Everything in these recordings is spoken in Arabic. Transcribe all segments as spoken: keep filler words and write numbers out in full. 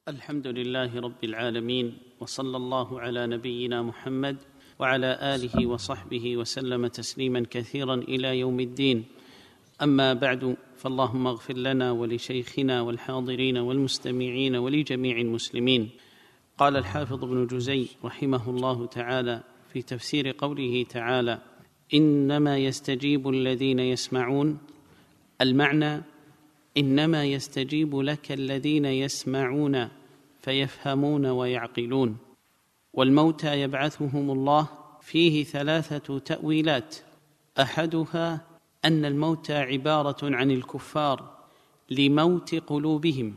الحمد لله رب العالمين، وصلى الله على نبينا محمد وعلى آله وصحبه وسلم تسليما كثيرا إلى يوم الدين. أما بعد، فاللهم اغفر لنا ولشيخنا والحاضرين والمستمعين ولجميع المسلمين. قال الحافظ ابن جزي رحمه الله تعالى في تفسير قوله تعالى: إنما يستجيب الذين يسمعون، المعنى: إنما يستجيب لك الذين يسمعون فيفهمون ويعقلون. والموتى يبعثهم الله فيه ثلاثة تأويلات: أحدها أن الموتى عبارة عن الكفار لموت قلوبهم،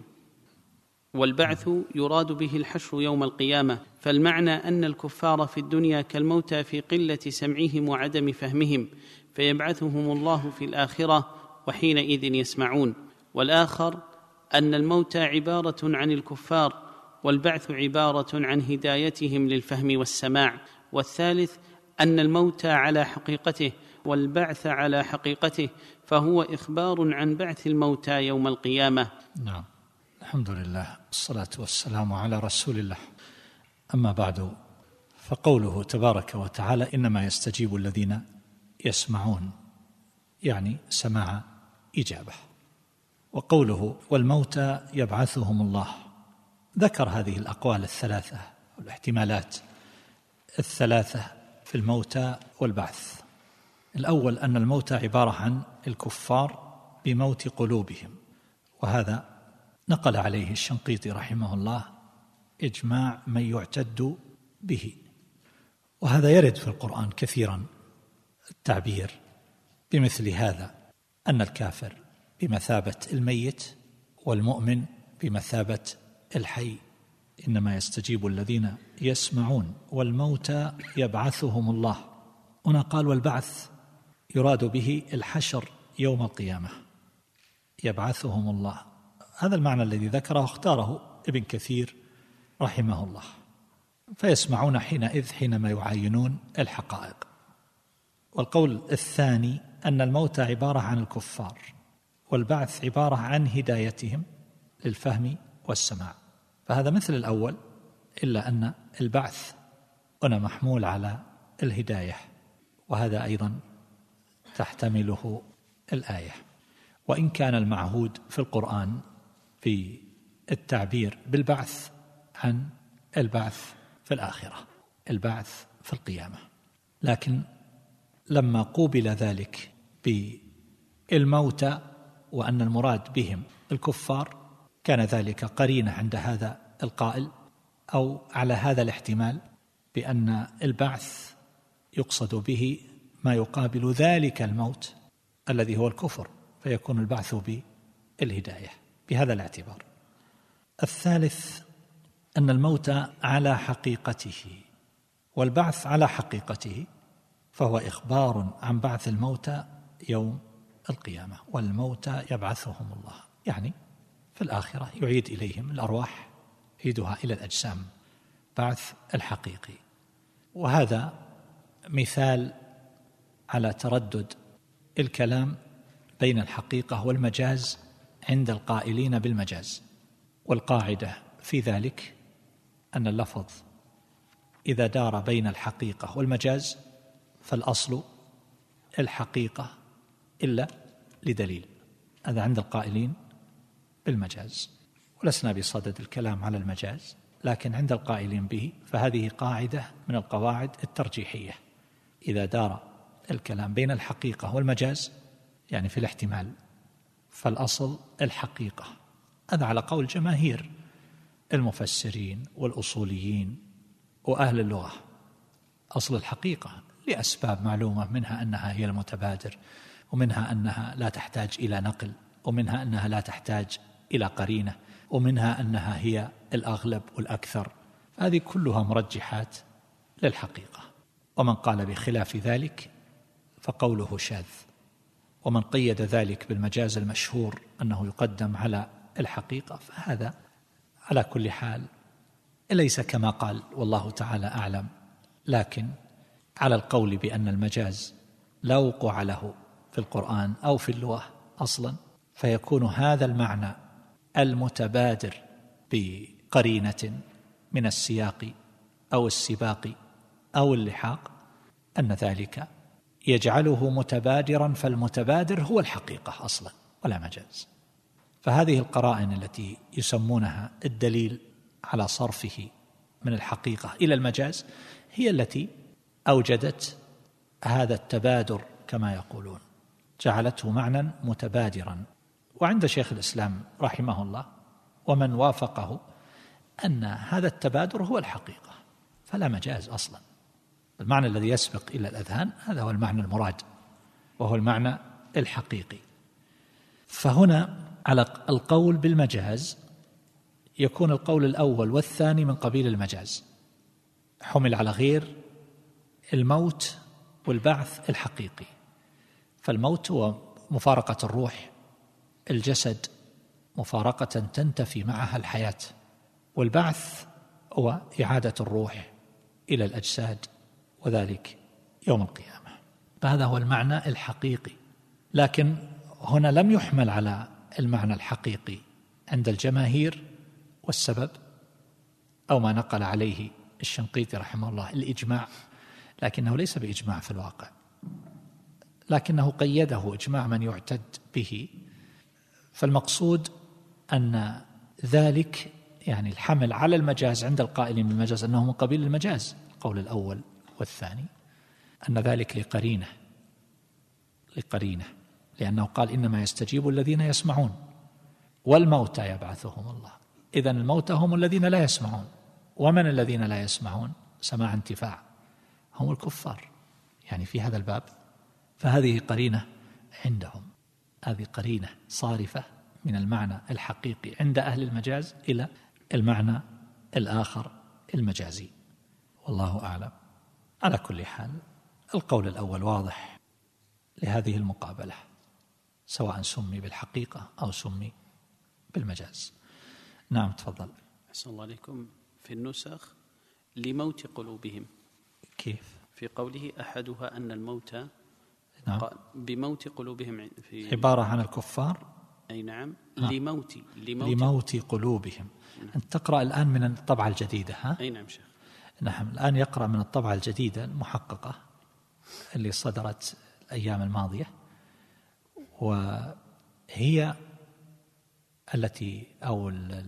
والبعث يراد به الحشر يوم القيامة، فالمعنى أن الكفار في الدنيا كالموتى في قلة سمعهم وعدم فهمهم، فيبعثهم الله في الآخرة وحينئذ يسمعون. والآخر أن الموتى عبارة عن الكفار والبعث عبارة عن هدايتهم للفهم والسماع. والثالث أن الموتى على حقيقته والبعث على حقيقته، فهو إخبار عن بعث الموتى يوم القيامة. نعم، الحمد لله، الصلاة والسلام على رسول الله. أما بعد، فقوله تبارك وتعالى: إنما يستجيب الذين يسمعون، يعني سماع إجابة. وقوله: والموتى يبعثهم الله، ذكر هذه الأقوال الثلاثة والاحتمالات الثلاثة في الموتى والبعث. الأول أن الموتى عبارة عن الكفار بموت قلوبهم، وهذا نقل عليه الشنقيطي رحمه الله إجماع من يعتد به، وهذا يرد في القرآن كثيرا التعبير بمثل هذا، أن الكافر بمثابة الميت والمؤمن بمثابة الحي. إنما يستجيب الذين يسمعون والموتى يبعثهم الله. هنا قال: والبعث يراد به الحشر يوم القيامة، يبعثهم الله. هذا المعنى الذي ذكره اختاره ابن كثير رحمه الله. فيسمعون حينئذ حينما يعاينون الحقائق. والقول الثاني أن الموتى عبارة عن الكفار والبعث عبارة عن هدايتهم للفهم والسماع، فهذا مثل الأول، إلا أن البعث هنا محمول على الهداية، وهذا أيضا تحتمله الآية. وإن كان المعهود في القرآن في التعبير بالبعث عن البعث في الآخرة، البعث في القيامة، لكن لما قوبل ذلك بالموتى وأن المراد بهم الكفار، كان ذلك قرينة عند هذا القائل، أو على هذا الاحتمال بأن البعث يقصد به ما يقابل ذلك الموت الذي هو الكفر، فيكون البعث بالهداية بهذا الاعتبار. الثالث أن الموت على حقيقته والبعث على حقيقته، فهو إخبار عن بعث الموتى يوم القيامة. والموتى يبعثهم الله، يعني في الآخرة يعيد إليهم الأرواح، يعيدها إلى الأجسام، بعث الحقيقي. وهذا مثال على تردد الكلام بين الحقيقة والمجاز عند القائلين بالمجاز. والقاعدة في ذلك أن اللفظ إذا دار بين الحقيقة والمجاز فالأصل الحقيقة إلا لدليل، هذا عند القائلين بالمجاز. ولسنا بصدد الكلام على المجاز، لكن عند القائلين به فهذه قاعدة من القواعد الترجيحية: إذا دار الكلام بين الحقيقة والمجاز، يعني في الاحتمال، فالأصل الحقيقة. هذا على قول جماهير المفسرين والأصوليين وأهل اللغة، أصل الحقيقة لأسباب معلومة، منها أنها هي المتبادر، ومنها أنها لا تحتاج إلى نقل، ومنها أنها لا تحتاج إلى قرينة، ومنها أنها هي الأغلب والأكثر. هذه كلها مرجحات للحقيقة. ومن قال بخلاف ذلك فقوله شاذ. ومن قيد ذلك بالمجاز المشهور أنه يقدم على الحقيقة، فهذا على كل حال ليس كما قال، والله تعالى أعلم. لكن على القول بأن المجاز لا وقوع له في القرآن أو في اللغة أصلا، فيكون هذا المعنى المتبادر قرينة من السياق أو السباق أو اللحاق أن ذلك يجعله متبادرا، فالمتبادر هو الحقيقة أصلا ولا مجاز. فهذه القرائن التي يسمونها الدليل على صرفه من الحقيقة إلى المجاز هي التي أوجدت هذا التبادر كما يقولون، جعلته معنى متبادرا. وعند شيخ الإسلام رحمه الله ومن وافقه أن هذا التبادر هو الحقيقة فلا مجاز أصلا. المعنى الذي يسبق إلى الأذهان هذا هو المعنى المراد وهو المعنى الحقيقي. فهنا على القول بالمجاز يكون القول الأول والثاني من قبيل المجاز، حمل على غير الموت والبعث الحقيقي. فالموت هو مفارقة الروح الجسد مفارقة تنتفي معها الحياة، والبعث هو إعادة الروح إلى الأجساد وذلك يوم القيامة. فهذا هو المعنى الحقيقي، لكن هنا لم يحمل على المعنى الحقيقي عند الجماهير، والسبب أو ما نقل عليه الشنقيطي رحمه الله الإجماع، لكنه ليس بإجماع في الواقع، لكنه قيده إجماع من يعتد به. فالمقصود أن ذلك يعني الحمل على المجاز عند القائلين بالمجاز أنه من قبيل المجاز القول الأول والثاني، أن ذلك لقرينة لقرينة لأنه قال إنما يستجيب الذين يسمعون والموتى يبعثهم الله. إذن الموتى هم الذين لا يسمعون، ومن الذين لا يسمعون سماع انتفاع هم الكفار، يعني في هذا الباب. فهذه قرينة عندهم، هذه قرينة صارفة من المعنى الحقيقي عند أهل المجاز إلى المعنى الآخر المجازي، والله أعلم. على كل حال القول الأول واضح لهذه المقابلة، سواء سمي بالحقيقة أو سمي بالمجاز. نعم تفضل. أحسن الله عليكم. في النسخ لموت قلوبهم، كيف؟ في قوله أحدها أن الموت نعم. بموت قلوبهم، في عبارة عن الكفار. أي نعم. نعم. لموت لموت, لموت قلوبهم. نعم. أنت تقرأ الآن من الطبعة الجديدة ها؟ أي نعم شيخ. نعم الآن يقرأ من الطبعة الجديدة المحققة اللي صدرت الأيام الماضية، وهي التي أو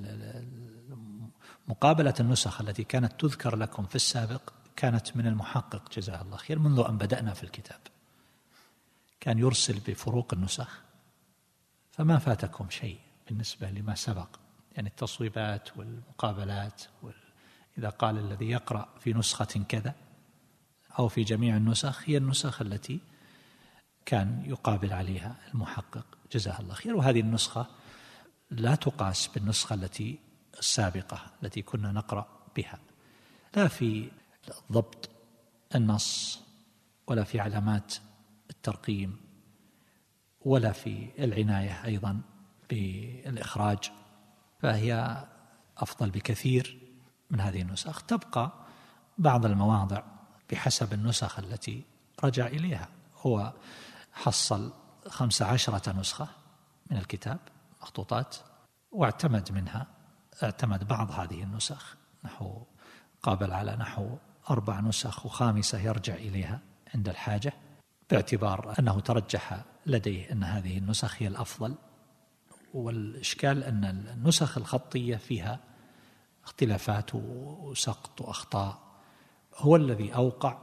مقابلة النسخ التي كانت تذكر لكم في السابق كانت من المحقق جزاه الله خير منذ أن بدأنا في الكتاب، كان يرسل بفروق النسخ، فما فاتكم شيء بالنسبة لما سبق، يعني التصويبات والمقابلات وال... إذا قال الذي يقرأ في نسخة كذا أو في جميع النسخ هي النسخ التي كان يقابل عليها المحقق جزاه الله خير. وهذه النسخة لا تقاس بالنسخة التي السابقة التي كنا نقرأ بها، لا في ضبط النص ولا في علامات الترقيم ولا في العناية أيضا بالإخراج، فهي أفضل بكثير من هذه النسخ. تبقى بعض المواضع بحسب النسخ التي رجع إليها. هو حصل خمس عشرة نسخة من الكتاب مخطوطات، واعتمد منها اعتمد بعض هذه النسخ، نحو قابل على نحو أربع نسخ وخامسة يرجع إليها عند الحاجة، باعتبار أنه ترجح لديه أن هذه النسخ هي الأفضل. والإشكال أن النسخ الخطية فيها اختلافات وسقط وأخطاء، هو الذي أوقع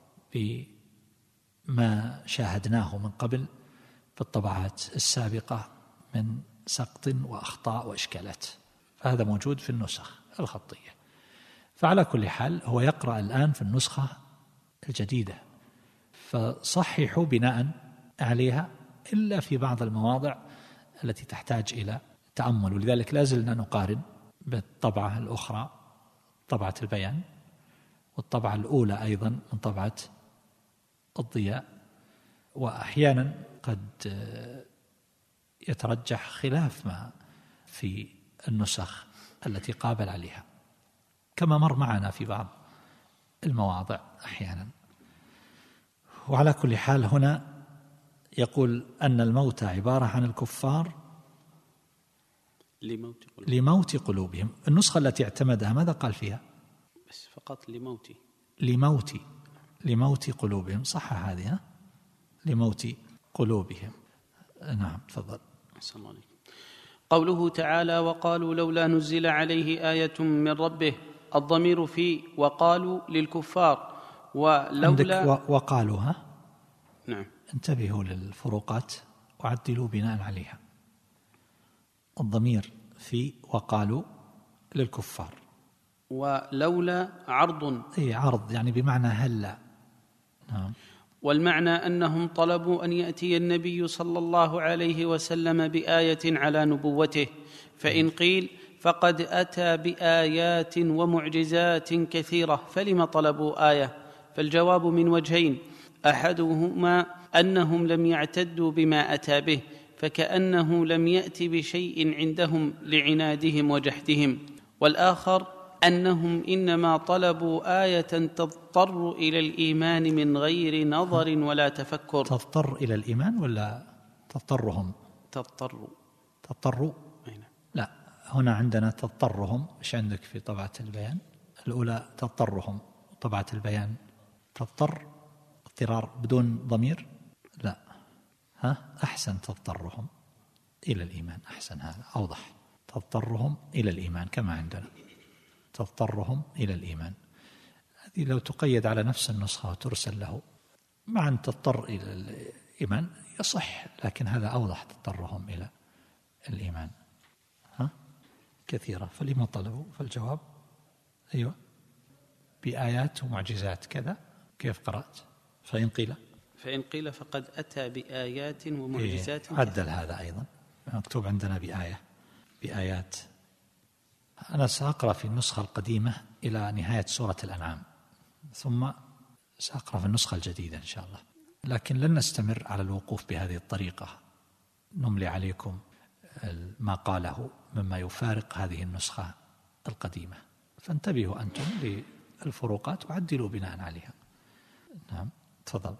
بما شاهدناه من قبل في الطبعات السابقة من سقط وأخطاء وإشكالات، فهذا موجود في النسخ الخطية. فعلى كل حال هو يقرأ الآن في النسخة الجديدة، فصححوا بناء عليها إلا في بعض المواضع التي تحتاج إلى تأمل. ولذلك لا زلنا نقارن بالطبعة الأخرى، طبعة البيان، والطبعة الأولى أيضا من طبعة الضياء، وأحيانا قد يترجح خلاف ما في النسخ التي قابل عليها، كما مر معنا في بعض المواضع أحيانا. وعلى كل حال هنا يقول أن الموتى عبارة عن الكفار لموت قلوبهم. لموت قلوبهم. النسخة التي اعتمدها ماذا قال فيها؟ بس فقط لموت لموت لموت قلوبهم. صح هذه؟ ها؟ لموت قلوبهم. نعم تفضل. أحسن الله عليك. قوله تعالى وقالوا لولا نزل عليه آية من ربه، الضمير في وقالوا للكفار، ولولا وقالوا. ها؟ نعم انتبهوا للفروقات وعدلوا بناء عليها. الضمير في وقالوا للكفار، ولولا عرض أي عرض يعني بمعنى هلا. نعم. والمعنى أنهم طلبوا أن يأتي النبي صلى الله عليه وسلم بآية على نبوته، فإن قيل فقد أتى بآيات ومعجزات كثيرة فلم طلبوا آية؟ فالجواب من وجهين، أحدهما أنهم لم يعتدوا بما أتى به، فكأنه لم يأت بشيء عندهم لعنادهم وجحدهم، والآخر أنهم إنما طلبوا آية تضطر إلى الإيمان من غير نظر ولا تفكر. تضطر إلى الإيمان ولا تضطرهم؟ تضطر تضطروا. لا، هنا عندنا تضطرهم. إيش عندك في طبعة البيان؟ الأولى تضطرهم، طبعة البيان تضطر اضطرار بدون ضمير. لا، ها أحسن تضطرهم إلى الإيمان. أحسن، هذا أوضح. تضطرهم إلى الإيمان كما عندنا تضطرهم إلى الإيمان. هذه لو تقيد على نفس النسخة وترسل له مع أن تضطر إلى الإيمان يصح، لكن هذا أوضح تضطرهم إلى الإيمان. ها كثيرة. فلما طلبوا؟ فالجواب أيوة بآيات ومعجزات كذا. كيف قرأت؟ فإن قيل فإن قيل فقد أتى بآيات ومعجزات. إيه عدل هذا أيضا، مكتوب عندنا بآية بآيات. أنا سأقرأ في النسخة القديمة إلى نهاية سورة الأنعام، ثم سأقرأ في النسخة الجديدة إن شاء الله، لكن لن نستمر على الوقوف بهذه الطريقة. نملي عليكم ما قاله مما يفارق هذه النسخة القديمة، فانتبهوا أنتم للفروقات وعدلوا بناء عليها. نعم تفضل.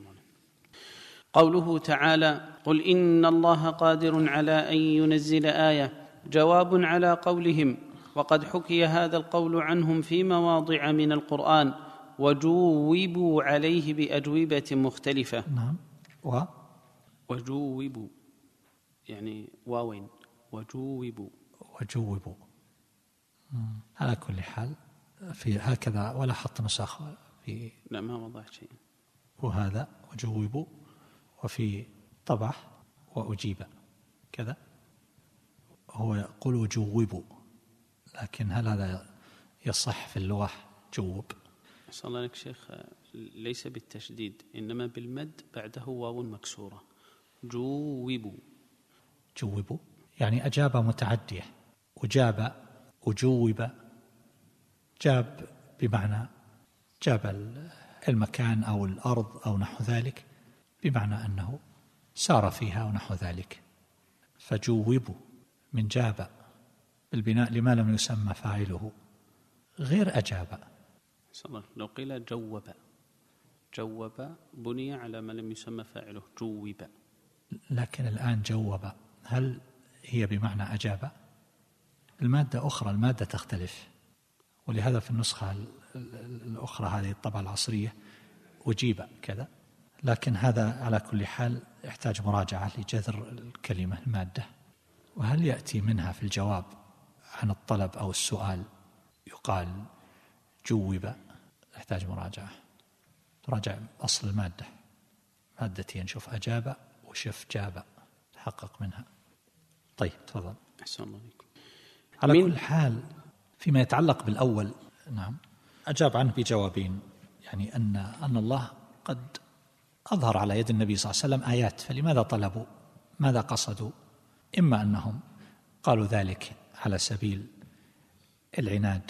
قوله تعالى قل إن الله قادر على أن ينزل آية، جواب على قولهم، وقد حكي هذا القول عنهم في مواضع من القرآن، وجوبوا عليه بأجوبة مختلفة. نعم. و وجوبوا يعني واوين، وجوبوا وجوبوا. على كل حال في هكذا، ولا حط نسخ في. لا ما وضع شيء. وهذا وجوبوا، وفي طبع وأجيب كذا. هو يقول وجوبوا، لكن هل هذا يصح في اللغة؟ جوب. أسأل الله لك شيخ، ليس بالتشديد إنما بالمد بعده واو مكسورة. جوبوا. جوبوا يعني أجاب متعدية. أجاب أجوب، جاب بمعنى جاب المكان أو الأرض أو نحو ذلك، بمعنى أنه سار فيها ونحو ذلك. فجوبوا من جاب البناء لما لم يسمى فاعله، غير أجاب. لو قيل جوب، جوب بني على ما لم يسمى فاعله جوب، لكن الآن جوب هل هي بمعنى أجاب؟ المادة أخرى، المادة تختلف، ولهذا في النسخة الأخرى هذه الطبعة العصرية أجيب كذا، لكن هذا على كل حال يحتاج مراجعة لجذر الكلمة المادة. وهل يأتي منها في الجواب عن الطلب أو السؤال يقال جوب؟ يحتاج مراجعة، تراجع أصل المادة، مادتين، شوف أجاب وشوف جاب، تحقق منها. طيب تفضل. أحسن الله عليكم. على كل حال فيما يتعلق بالأول، نعم أجاب عنه بجوابين، يعني أن أن الله قد أظهر على يد النبي صلى الله عليه وسلم آيات، فلماذا طلبوا؟ ماذا قصدوا؟ إما أنهم قالوا ذلك على سبيل العناد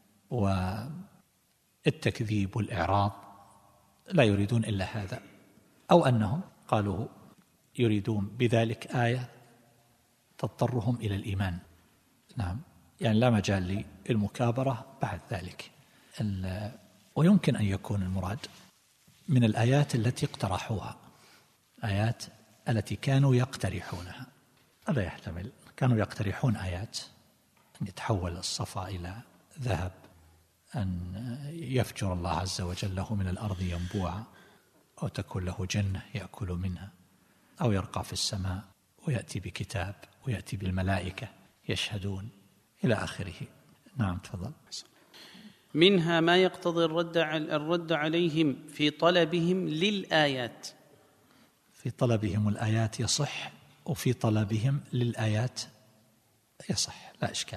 والتكذيب والإعراض، لا يريدون إلا هذا، أو أنهم قالوا يريدون بذلك آية تضطرهم إلى الإيمان. نعم، يعني لا مجال للمكابرة بعد ذلك. ويمكن أن يكون المراد من الآيات التي اقترحوها، آيات التي كانوا يقترحونها، هذا يحتمل كانوا يقترحون آيات أن يتحول الصفا إلى ذهب، أن يفجر الله عز وجل له من الأرض ينبوعا، أو تكون له جنة يأكل منها، أو يرقى في السماء ويأتي بكتاب ويأتي بالملائكة يشهدون إلى آخره. نعم تفضل. منها ما يقتضي الرد الرد عليهم في طلبهم للآيات. في طلبهم الآيات يصح، وفي طلبهم للآيات يصح، لا إشكال.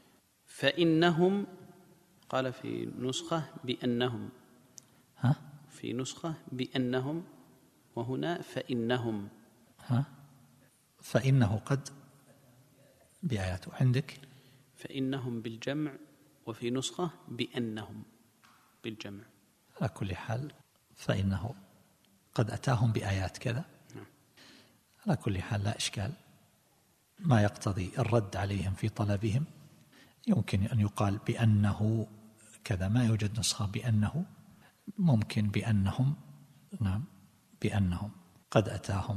فإنهم قال في نسخة بأنهم، ها؟ في نسخة بأنهم، وهنا فإنهم. ها؟ فإنه قد بآياته عندك فإنهم بالجمع، وفي نسخة بأنهم بالجمع. على كل حال فإنه قد أتاهم بآيات كذا. نعم. على كل حال لا إشكال. ما يقتضي الرد عليهم في طلبهم يمكن أن يقال بأنه كذا، ما يوجد نسخة بأنه، ممكن بأنهم. نعم بأنهم قد أتاهم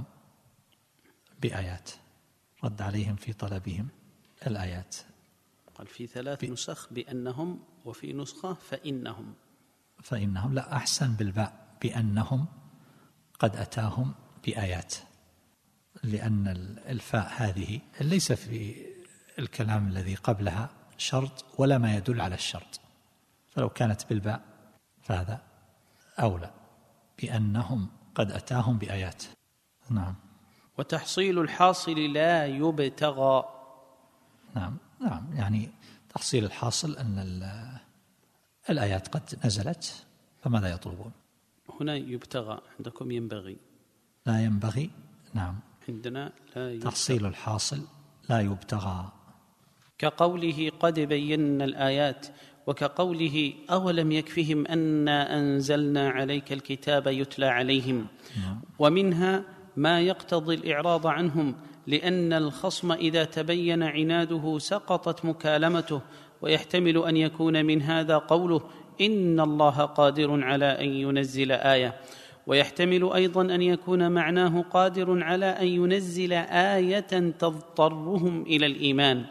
بآيات، رد عليهم في طلبهم الآيات. قال في ثلاث نسخ بأنهم، وفي نسخة فإنهم. فإنهم لا، أحسن بالباء، بأنهم قد أتاهم بآيات، لأن الفاء هذه ليس في الكلام الذي قبلها شرط ولا ما يدل على الشرط، فلو كانت بالباء فهذا أولى، بأنهم قد أتاهم بآيات. نعم. وتحصيل الحاصل لا يبتغى. نعم نعم، يعني تحصيل الحاصل أن الآيات قد نزلت، فماذا يطلبون؟ هنا يبتغى، عندكم ينبغي. لا ينبغي. نعم عندنا لا يبتغى. تحصيل الحاصل لا يبتغى، كقوله قد بينا الآيات، وكقوله أولم يكفهم أنا أنزلنا عليك الكتاب يتلى عليهم. نعم. ومنها ما يقتضي الإعراض عنهم، لأن الخصم إذا تبين عناده سقطت مكالمته، ويحتمل أن يكون من هذا قوله إن الله قادر على أن ينزل آية، ويحتمل أيضا أن يكون معناه قادر على أن ينزل آية تضطرهم إلى الإيمان.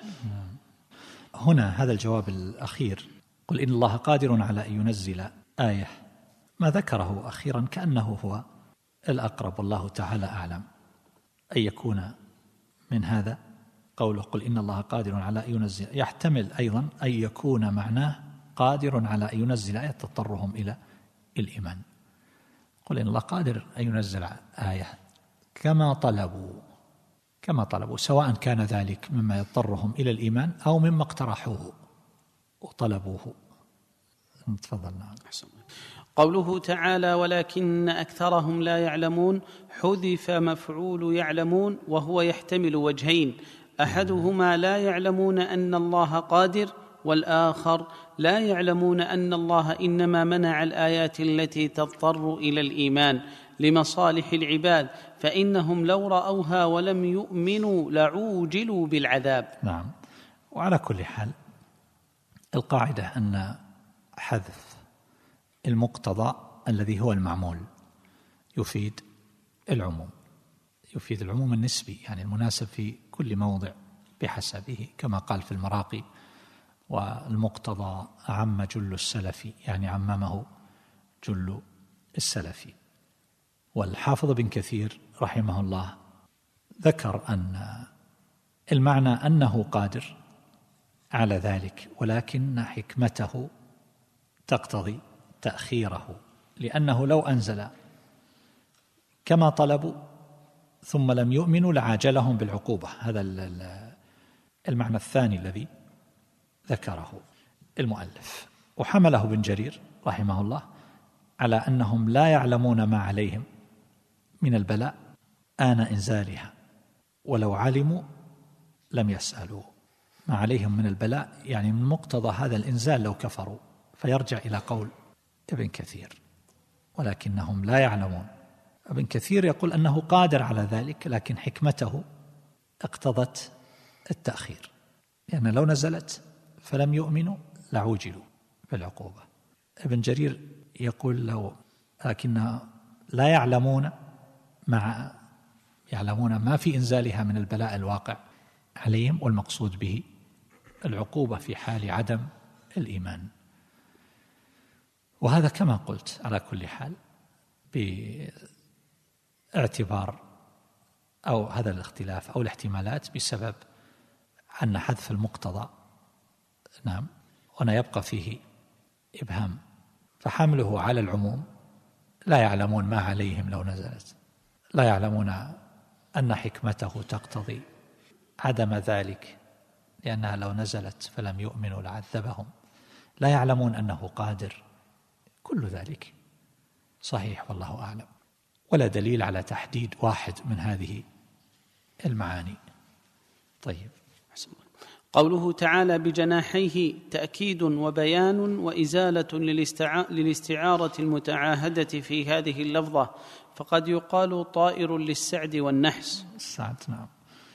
هنا هذا الجواب الأخير، قل إن الله قادر على أن ينزل آية، ما ذكره أخيرا كأنه هو الأقرب، والله تعالى أعلم، أن يكون من هذا قوله قل إن الله قادر على أن ينزل. يحتمل أيضا أن يكون معناه قادر على أن ينزل آية تضطرهم إلى الإيمان. قل إن الله قادر أن ينزل آية كما طلبوا، كما طلبوا، سواء كان ذلك مما يضطرهم إلى الإيمان أو مما اقترحوه وطلبوه. تفضلنا. قوله تعالى ولكن أكثرهم لا يعلمون، حذف مفعول يعلمون، وهو يحتمل وجهين، أحدهما لا يعلمون أن الله قادر، والآخر لا يعلمون أن الله إنما منع الآيات التي تضطر إلى الإيمان لمصالح العباد، فإنهم لو رأوها ولم يؤمنوا لعوجلوا بالعذاب. نعم. وعلى كل حال القاعدة أن حذف المقتضى الذي هو المعمول يفيد العموم، يفيد العموم النسبي، يعني المناسب في كل موضع بحسبه، كما قال في المراقي والمقتضى عم جل السلف، يعني عممه جل السلف. والحافظ بن كثير رحمه الله ذكر أن المعنى أنه قادر على ذلك، ولكن حكمته تقتضي تأخيره، لأنه لو أنزل كما طلبوا ثم لم يؤمنوا لعاجلهم بالعقوبة. هذا المعنى الثاني الذي ذكره المؤلف. وحمله بن جرير رحمه الله على أنهم لا يعلمون ما عليهم من البلاء آن إنزالها، ولو علموا لم يسألوا. ما عليهم من البلاء يعني من مقتضى هذا الإنزال لو كفروا، فيرجع إلى قول ابن كثير ولكنهم لا يعلمون. ابن كثير يقول أنه قادر على ذلك، لكن حكمته اقتضت التأخير، لأن لو نزلت فلم يؤمنوا لعوجلوا بالعقوبة. ابن جرير يقول لو لكن لا يعلمون، مع يعلمون ما في إنزالها من البلاء الواقع، عليهم، والمقصود به العقوبة في حال عدم الإيمان. وهذا كما قلت على كل حال باعتبار أو هذا الاختلاف أو الاحتمالات بسبب أن حذف المقتضى نعم هنا يبقى فيه إبهام، فحمله على العموم لا يعلمون ما عليهم لو نزلت، لا يعلمون أن حكمته تقتضي عدم ذلك لأنها لو نزلت فلم يؤمنوا لعذبهم، لا يعلمون أنه قادر، كل ذلك صحيح والله أعلم، ولا دليل على تحديد واحد من هذه المعاني. طيب، قوله تعالى بجناحيه تأكيد وبيان وإزالة للاستعارة المتعاهدة في هذه اللفظة، فقد يقال طائر للسعد والنحس. السعد نعم.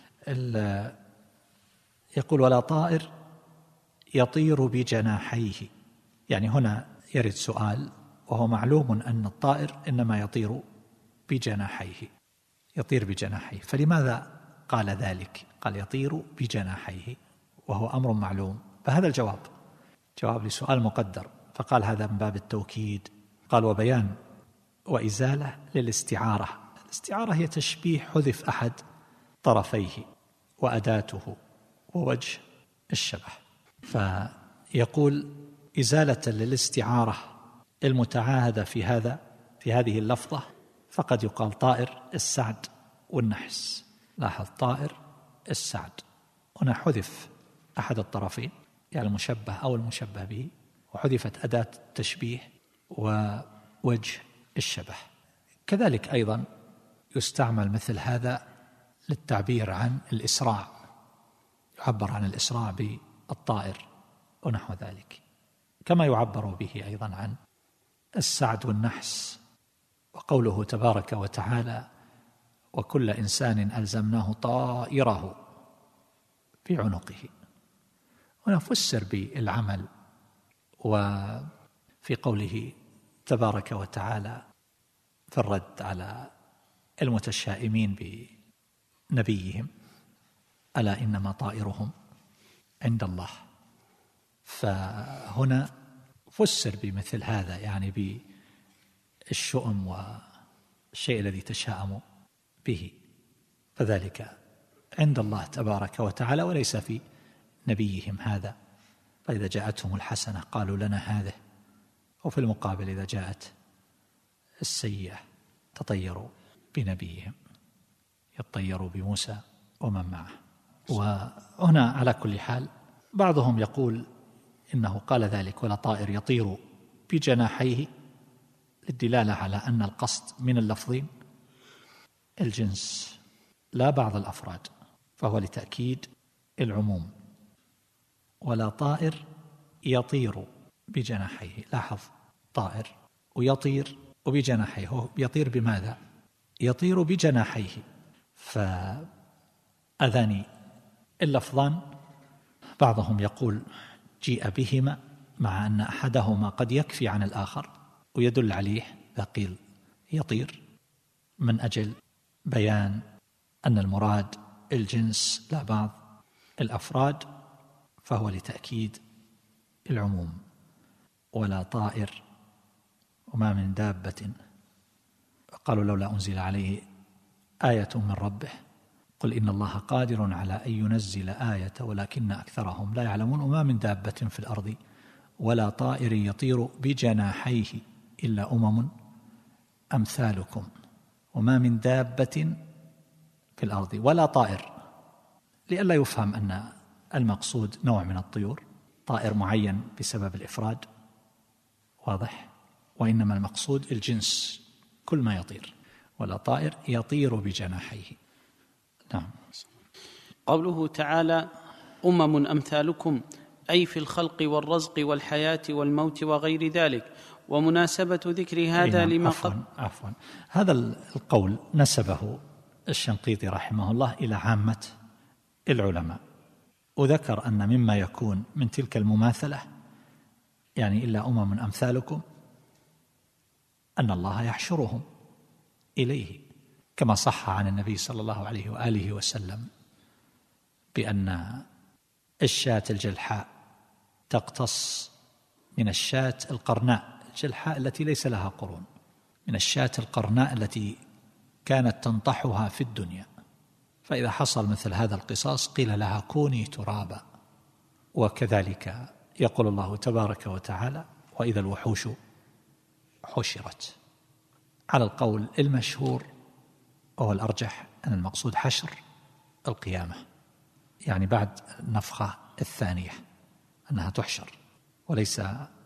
يقول ولا طائر يطير بجناحيه، يعني هنا يرد سؤال، وهو معلوم أن الطائر إنما يطير بجناحيه، يطير بجناحيه، فلماذا قال ذلك؟ قال يطير بجناحيه وهو أمر معلوم. فهذا الجواب جواب لسؤال مقدر، فقال هذا من باب التوكيد. قال وبيان وإزالة للاستعارة، الاستعارة هي تشبيه حذف أحد طرفيه وأداته ووجه الشبه، فيقول إزالة للاستعارة المتعاهدة في هذا في هذه اللفظة، فقد يقال طائر السعد والنحس. لاحظ طائر السعد، هنا حذف أحد الطرفين يعني المشبه أو المشبه به، وحذفت أداة التشبيه ووجه الشبه. كذلك أيضا يستعمل مثل هذا للتعبير عن الإسراع، يعبر عن الإسراع بالطائر ونحو ذلك، كما يعبر به أيضا عن السعد والنحس. وقوله تبارك وتعالى وكل إنسان ألزمناه طائره في عنقه، هنا فسر بالعمل. وفي قوله تبارك وتعالى في الرد على المتشائمين بنبيهم ألا إنما طائرهم عند الله، فهنا فسر بمثل هذا يعني بالشؤم والشيء الذي تشاءموا به، فذلك عند الله تبارك وتعالى وليس في نبيهم هذا. فإذا جاءتهم الحسنة قالوا لنا هذه، وفي المقابل إذا جاءت السيئة تطيروا بنبيهم، يطيروا بموسى ومن معه. وهنا على كل حال بعضهم يقول إنه قال ذلك ولا طائر يطير بجناحيه للدلالة على أن القصد من اللفظين الجنس لا بعض الأفراد، فهو لتأكيد العموم. ولا طائر يطير بجناحيه، لاحظ طائر ويطير وبجناحيه، هو يطير بماذا؟ يطير بجناحيه، فأذاني اللفظان بعضهم يقول جيء بهما مع أن أحدهما قد يكفي عن الآخر ويدل عليه، فقيل يطير من أجل بيان أن المراد الجنس لا بعض الأفراد، فهو لتأكيد العموم. ولا طائر وما من دابة، قالوا لولا أنزل عليه آية من ربه قل إن الله قادر على أن ينزل آية ولكن أكثرهم لا يعلمون وما من دابة في الأرض ولا طائر يطير بجناحيه إلا أمم أمثالكم وما من دابة في الأرض ولا طائر، لئلا يفهم أن المقصود نوع من الطيور، طائر معين بسبب الإفراد، واضح، وإنما المقصود الجنس كل ما يطير. ولا طائر يطير بجناحيه. نعم. قوله تعالى أمم أمثالكم أي في الخلق والرزق والحياة والموت وغير ذلك، ومناسبة ذكر هذا نعم. لما عفوا, عفوا هذا القول نسبه الشنقيطي رحمه الله إلى عامة العلماء، وذكر أن مما يكون من تلك المماثلة يعني إلا أمم أمثالكم أن الله يحشرهم إليه، كما صح عن النبي صلى الله عليه وآله وسلم بأن الشاة الجلحاء تقتص من الشاة القرناء الجلحاء التي ليس لها قرون، من الشاة القرناء التي كانت تنطحها في الدنيا، فإذا حصل مثل هذا القصاص قيل لها كوني ترابا. وكذلك يقول الله تبارك وتعالى وإذا الوحوش حشرت، على القول المشهور وهو الأرجح أن المقصود حشر القيامة، يعني بعد النفخة الثانية أنها تحشر، وليس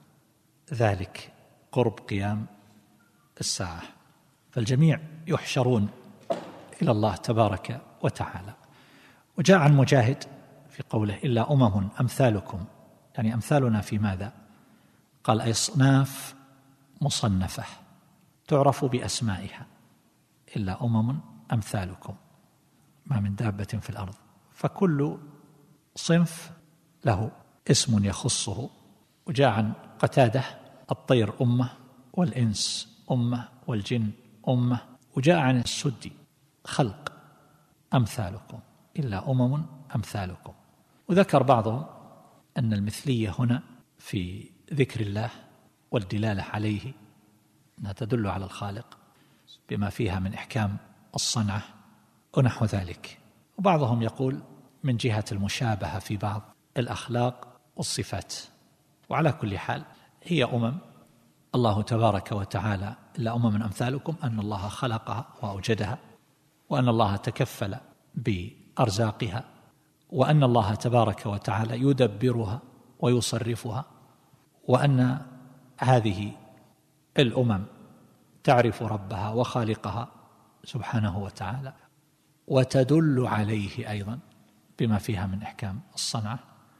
ذلك قرب قيام الساعة، فالجميع يحشرون إلى الله تبارك وتعالى. وجاء عن مجاهد في قوله إلا أمم أمثالكم، يعني أمثالنا في ماذا؟ قال أي أصناف مصنفة تعرف بأسمائها، إلا أمم أمثالكم، ما من دابة في الأرض، فكل صنف له اسم يخصه. وجاء عن قتادة الطير أمة والإنس أمة والجن أمة. وجاء عن السدي خلق أمثالكم إلا أمم أمثالكم. وذكر بعضهم أن المثلية هنا في ذكر الله والدلالة عليه أنها تدل على الخالق بما فيها من إحكام الصنعة ونحو ذلك. وبعضهم يقول من جهة المشابهة في بعض الأخلاق والصفات. وعلى كل حال هي أمم الله تبارك وتعالى إلا أمم أمثالكم، أن الله خلقها وأوجدها، وأن الله تكفل بأرزاقها، وأن الله تبارك وتعالى يدبرها ويصرفها، وأن هذه الأمم تعرف ربها وخالقها سبحانه وتعالى، وتدل عليه أيضا بما فيها من إحكام الصنعة.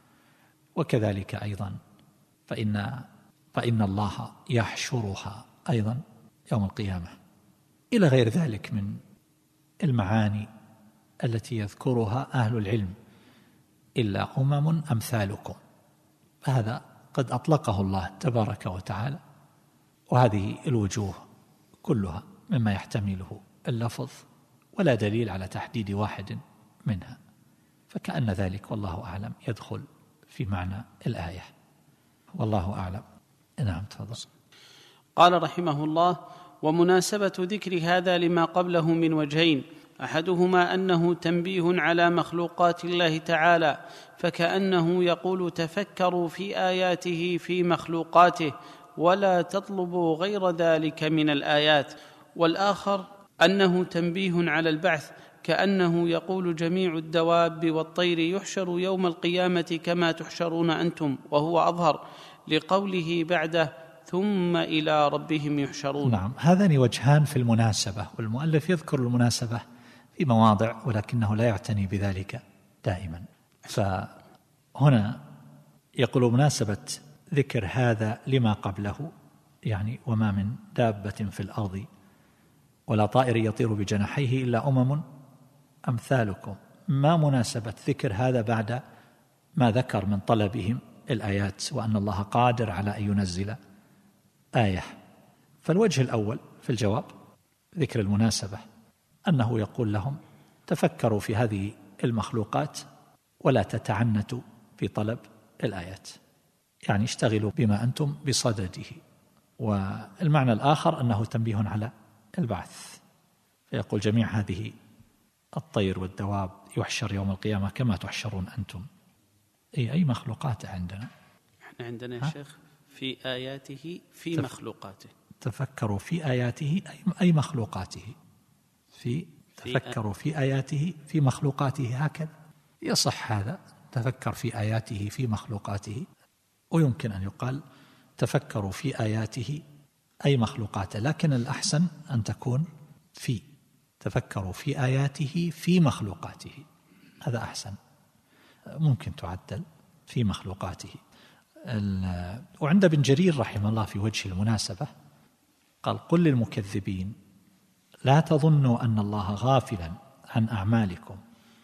وكذلك أيضا فإن فإن الله يحشرها أيضا يوم القيامة، إلى غير ذلك من المعاني التي يذكرها أهل العلم، إلا أمم أمثالكم، هذا قد أطلقه الله تبارك وتعالى، وهذه الوجوه كلها مما يحتمله اللفظ، ولا دليل على تحديد واحد منها، فكأن ذلك والله أعلم يدخل في معنى الآية، والله أعلم. نعم تفضل. قال رحمه الله: ومناسبة ذكر هذا لما قبله من وجهين، أحدهما أنه تنبيه على مخلوقات الله تعالى، فكأنه يقول تفكروا في آياته في مخلوقاته ولا تطلبوا غير ذلك من الآيات. والآخر أنه تنبيه على البعث، كأنه يقول جميع الدواب والطير يحشر يوم القيامة كما تحشرون أنتم، وهو أظهر لقوله بعده ثم إلى ربهم يحشرون. نعم، هذان وجهان في المناسبة، والمؤلف يذكر المناسبة في مواضع ولكنه لا يعتني بذلك دائما. فهنا يقول مناسبة ذكر هذا لما قبله، يعني وما من دابة في الأرض ولا طائر يطير بجناحيه إلا أمم أمثالكم. ما مناسبة ذكر هذا بعد ما ذكر من طلبهم الآيات وأن الله قادر على أن ينزل آية؟ فالوجه الأول في الجواب ذكر المناسبة أنه يقول لهم تفكروا في هذه المخلوقات ولا تتعنتوا في طلب الآيات، يعني اشتغلوا بما أنتم بصدده. والمعنى الآخر أنه تنبيه على البعث، فيقول جميع هذه الطير والدواب يحشر يوم القيامة كما تحشرون أنتم. أي أي مخلوقات عندنا؟ احنا عندنا يا شيخ في آياته في تف... مخلوقاته. تفكروا في آياته أي, أي مخلوقاته، في تفكروا في آياته في مخلوقاته، هكذا يصح هذا، تفكر في آياته في مخلوقاته، ويمكن أن يقال تفكروا في آياته أي مخلوقاته، لكن الأحسن أن تكون في تفكروا في آياته في مخلوقاته، هذا أحسن، ممكن تعدل في مخلوقاته. وعند ابن جرير رحمه الله في وجه المناسبة قال قل للمكذبين لا تظنوا أن الله غافلا عن أعمالكم،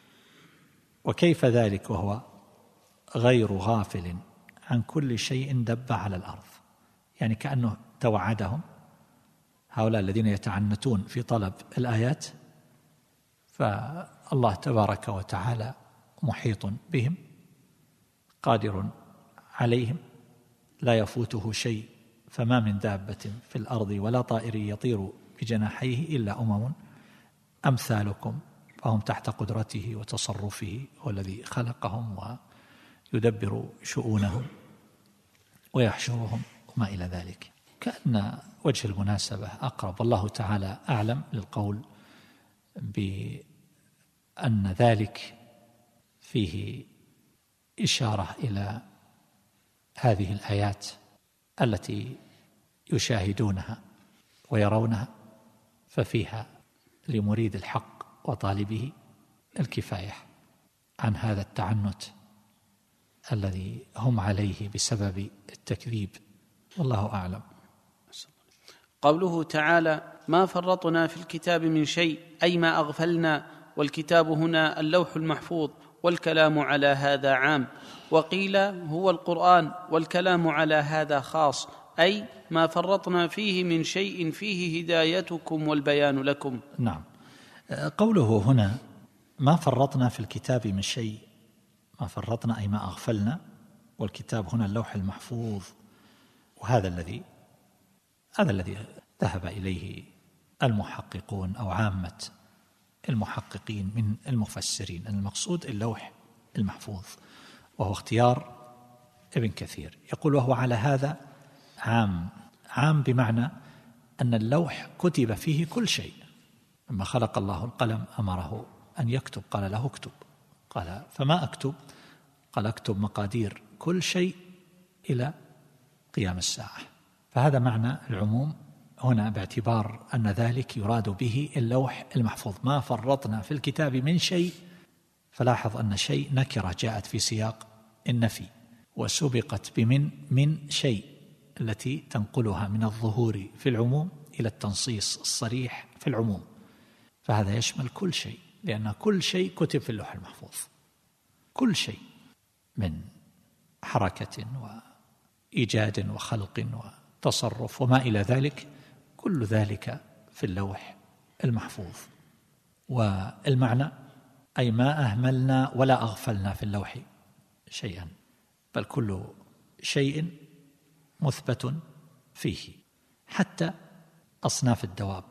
وكيف ذلك وهو غير غافل عن كل شيء دب على الأرض، يعني كأنه توعدهم هؤلاء الذين يتعنتون في طلب الآيات، فالله تبارك وتعالى محيط بهم قادر عليهم لا يفوته شيء، فما من دابة في الأرض ولا طائر يطير بجناحيه إلا أمم أمثالكم فهم تحت قدرته وتصرفه، هو الذي خلقهم ويدبر شؤونهم ويحشرهم وما إلى ذلك. كأن وجه المناسبة أقرب، والله تعالى أعلم، للقول بأن ذلك فيه إشارة إلى هذه الآيات التي يشاهدونها ويرونها، ففيها لمريد الحق وطالبه الكفاية عن هذا التعنت الذي هم عليه بسبب التكذيب، والله أعلم. قوله تعالى: ما فرطنا في الكتاب من شيء، أي ما أغفلنا، والكتاب هنا اللوح المحفوظ، والكلام على هذا عام، وقيل هو القرآن، والكلام على هذا خاص، أي ما فرطنا فيه من شيء فيه هدايتكم والبيان لكم. نعم، قوله هنا ما فرطنا في الكتاب من شيء، ما فرطنا أي ما أغفلنا، والكتاب هنا اللوح المحفوظ، وهذا الذي هذا الذي ذهب إليه المحققون أو عامة المحققين من المفسرين، أن المقصود اللوح المحفوظ، وهو اختيار ابن كثير. يقول وهو على هذا عام، عام بمعنى أن اللوح كتب فيه كل شيء. لما خلق الله القلم أمره أن يكتب، قال له اكتب، قال فما أكتب؟ قال اكتب مقادير كل شيء إلى قيام الساعة. فهذا معنى العموم هنا، باعتبار أن ذلك يراد به اللوح المحفوظ. ما فرطنا في الكتاب من شيء، فلاحظ أن شيء نكرة جاءت في سياق النفي، وسبقت بمن من شيء التي تنقلها من الظهور في العموم إلى التنصيص الصريح في العموم، فهذا يشمل كل شيء، لأن كل شيء كتب في اللوح المحفوظ، كل شيء من حركة وإيجاد وخلق وتصرف وما إلى ذلك، كل ذلك في اللوح المحفوظ. والمعنى أي ما أهملنا ولا أغفلنا في اللوح شيئا، بل كل شيء مثبت فيه، حتى أصناف الدواب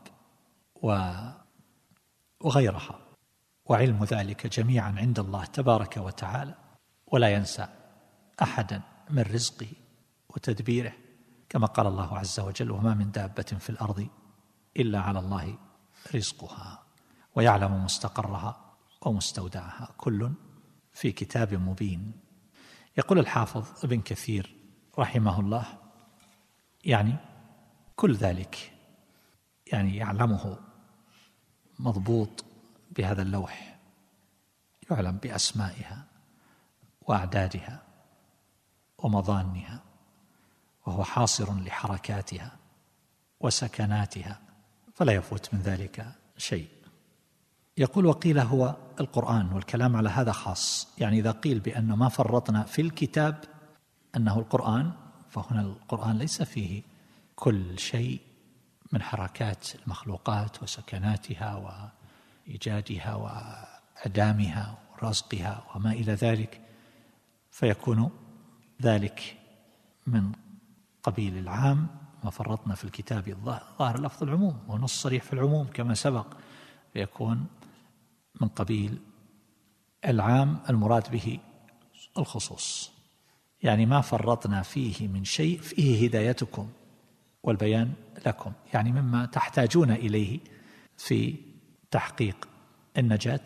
وغيرها، وعلم ذلك جميعا عند الله تبارك وتعالى، ولا ينسى أحدا من رزقه وتدبيره، كما قال الله عز وجل: وما من دابة في الأرض إلا على الله رزقها ويعلم مستقرها ومستودعها كل في كتاب مبين. يقول الحافظ ابن كثير رحمه الله: يعني كل ذلك يعني يعلمه مضبوط بهذا اللوح، يعلم بأسمائها وأعدادها ومضانها، وهو حاصر لحركاتها وسكناتها، فلا يفوت من ذلك شيء. يقول وقيل هو القرآن، والكلام على هذا خاص، يعني إذا قيل بأن ما فرطنا في الكتاب أنه القرآن، فهنا القرآن ليس فيه كل شيء من حركات المخلوقات وسكناتها وإيجادها وأدامها ورزقها وما إلى ذلك، فيكون ذلك من قبيل العام. ما فرطنا في الكتاب، ظاهر لفظ العموم ونص صريح في العموم كما سبق، فيكون من قبيل العام المراد به الخصوص، يعني ما فرطنا فيه من شيء فيه هدايتكم والبيان لكم، يعني مما تحتاجون إليه في تحقيق النجاة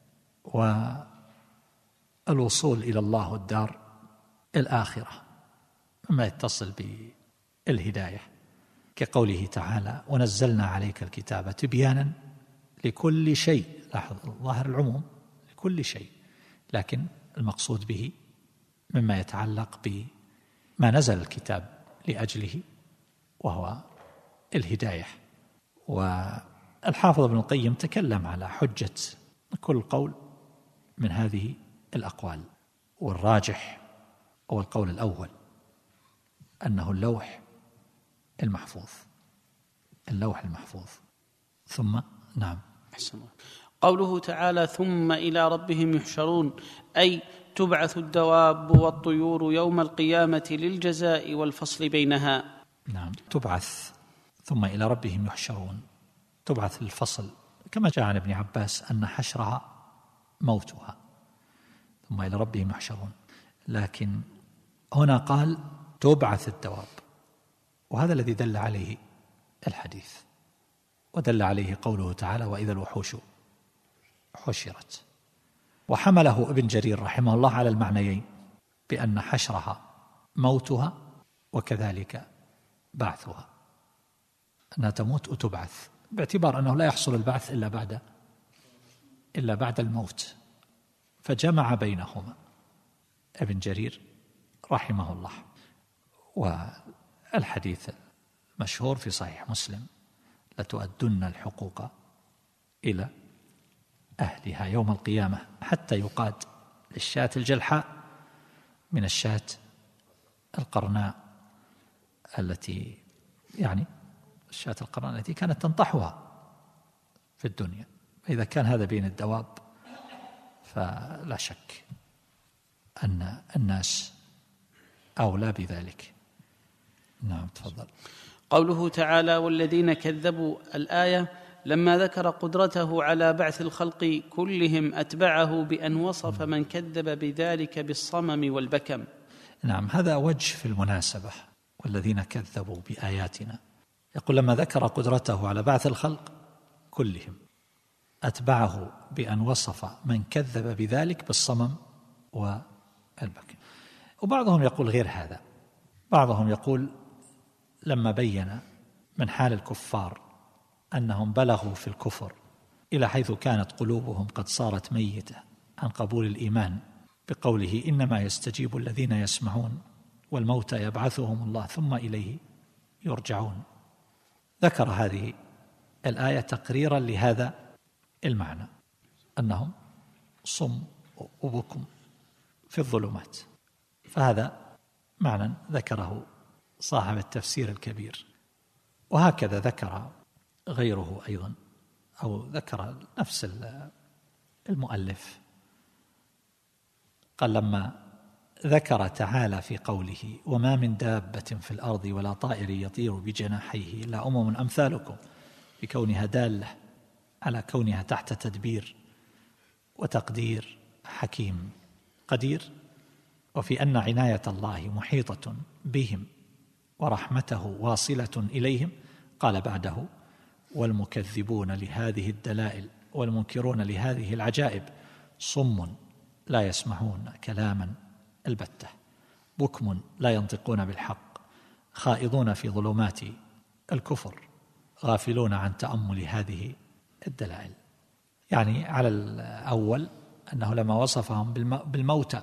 والوصول إلى الله والدار الآخرة، مما يتصل بالهداية، كقوله تعالى: ونزلنا عليك الكتاب تبيانا لكل شيء. لاحظ ظاهر العموم لكل شيء، لكن المقصود به مما يتعلق بما نزل الكتاب لأجله، وهو الهداية. والحافظ ابن القيم تكلم على حجة كل قول من هذه الأقوال، والراجح هو القول الأول، أنه اللوح المحفوظ، اللوح المحفوظ. ثم نعم، أحسن. قوله تعالى ثم إلى ربهم يحشرون، أي تبعث الدواب والطيور يوم القيامة للجزاء والفصل بينها. نعم، تبعث ثم إلى ربهم يحشرون، تبعث للفصل، كما جاء عن ابن عباس أن حشرها موتها، ثم إلى ربهم يحشرون. لكن هنا قال تبعث الدواب، وهذا الذي دل عليه الحديث، ودل عليه قوله تعالى وإذا الوحوش حشرت. وحمله ابن جرير رحمه الله على المعنيين، بأن حشرها موتها وكذلك بعثها، أنها تموت وتبعث، باعتبار أنه لا يحصل البعث إلا بعد إلا بعد الموت، فجمع بينهما ابن جرير رحمه الله. والحديث المشهور في صحيح مسلم لتؤدن الحقوق إلى أهلها يوم القيامة حتى يقاد للشاة الجلحاء من الشاة القرناء التي يعني الشاة القرناء التي كانت تنطحها في الدنيا. فإذا كان هذا بين الدواب فلا شك أن الناس أولى بذلك. نعم تفضل. قوله تعالى والذين كذبوا، الآية لما ذكر قدرته على بعث الخلق كلهم أتبعه بأن وصف من كذب بذلك بالصمم والبكم. نعم، هذا وجه في المناسبة، والذين كذبوا بآياتنا، يقول لما ذكر قدرته على بعث الخلق كلهم أتبعه بأن وصف من كذب بذلك بالصمم والبكم. وبعضهم يقول غير هذا، بعضهم يقول لما بين من حال الكفار أنهم بلغوا في الكفر إلى حيث كانت قلوبهم قد صارت ميتة عن قبول الإيمان، بقوله إنما يستجيب الذين يسمعون والموتى يبعثهم الله ثم إليه يرجعون، ذكر هذه الآية تقريرا لهذا المعنى، أنهم صم وبكم في الظلمات. فهذا معنى ذكره صاحب التفسير الكبير. وهكذا ذكر غيره أيضا، أو ذكر نفس المؤلف، قال لما ذكر تعالى في قوله وما من دابة في الأرض ولا طائر يطير بجناحيه إلا أمم أمثالكم، بكونها دالة على كونها تحت تدبير وتقدير حكيم قدير، وفي أن عناية الله محيطة بهم ورحمته واصلة إليهم، قال بعده والمكذبون لهذه الدلائل والمنكرون لهذه العجائب صم لا يسمعون كلاما البتة، بكم لا ينطقون بالحق، خائضون في ظلمات الكفر، غافلون عن تأمل هذه الدلائل. يعني على الأول أنه لما وصفهم بالموتى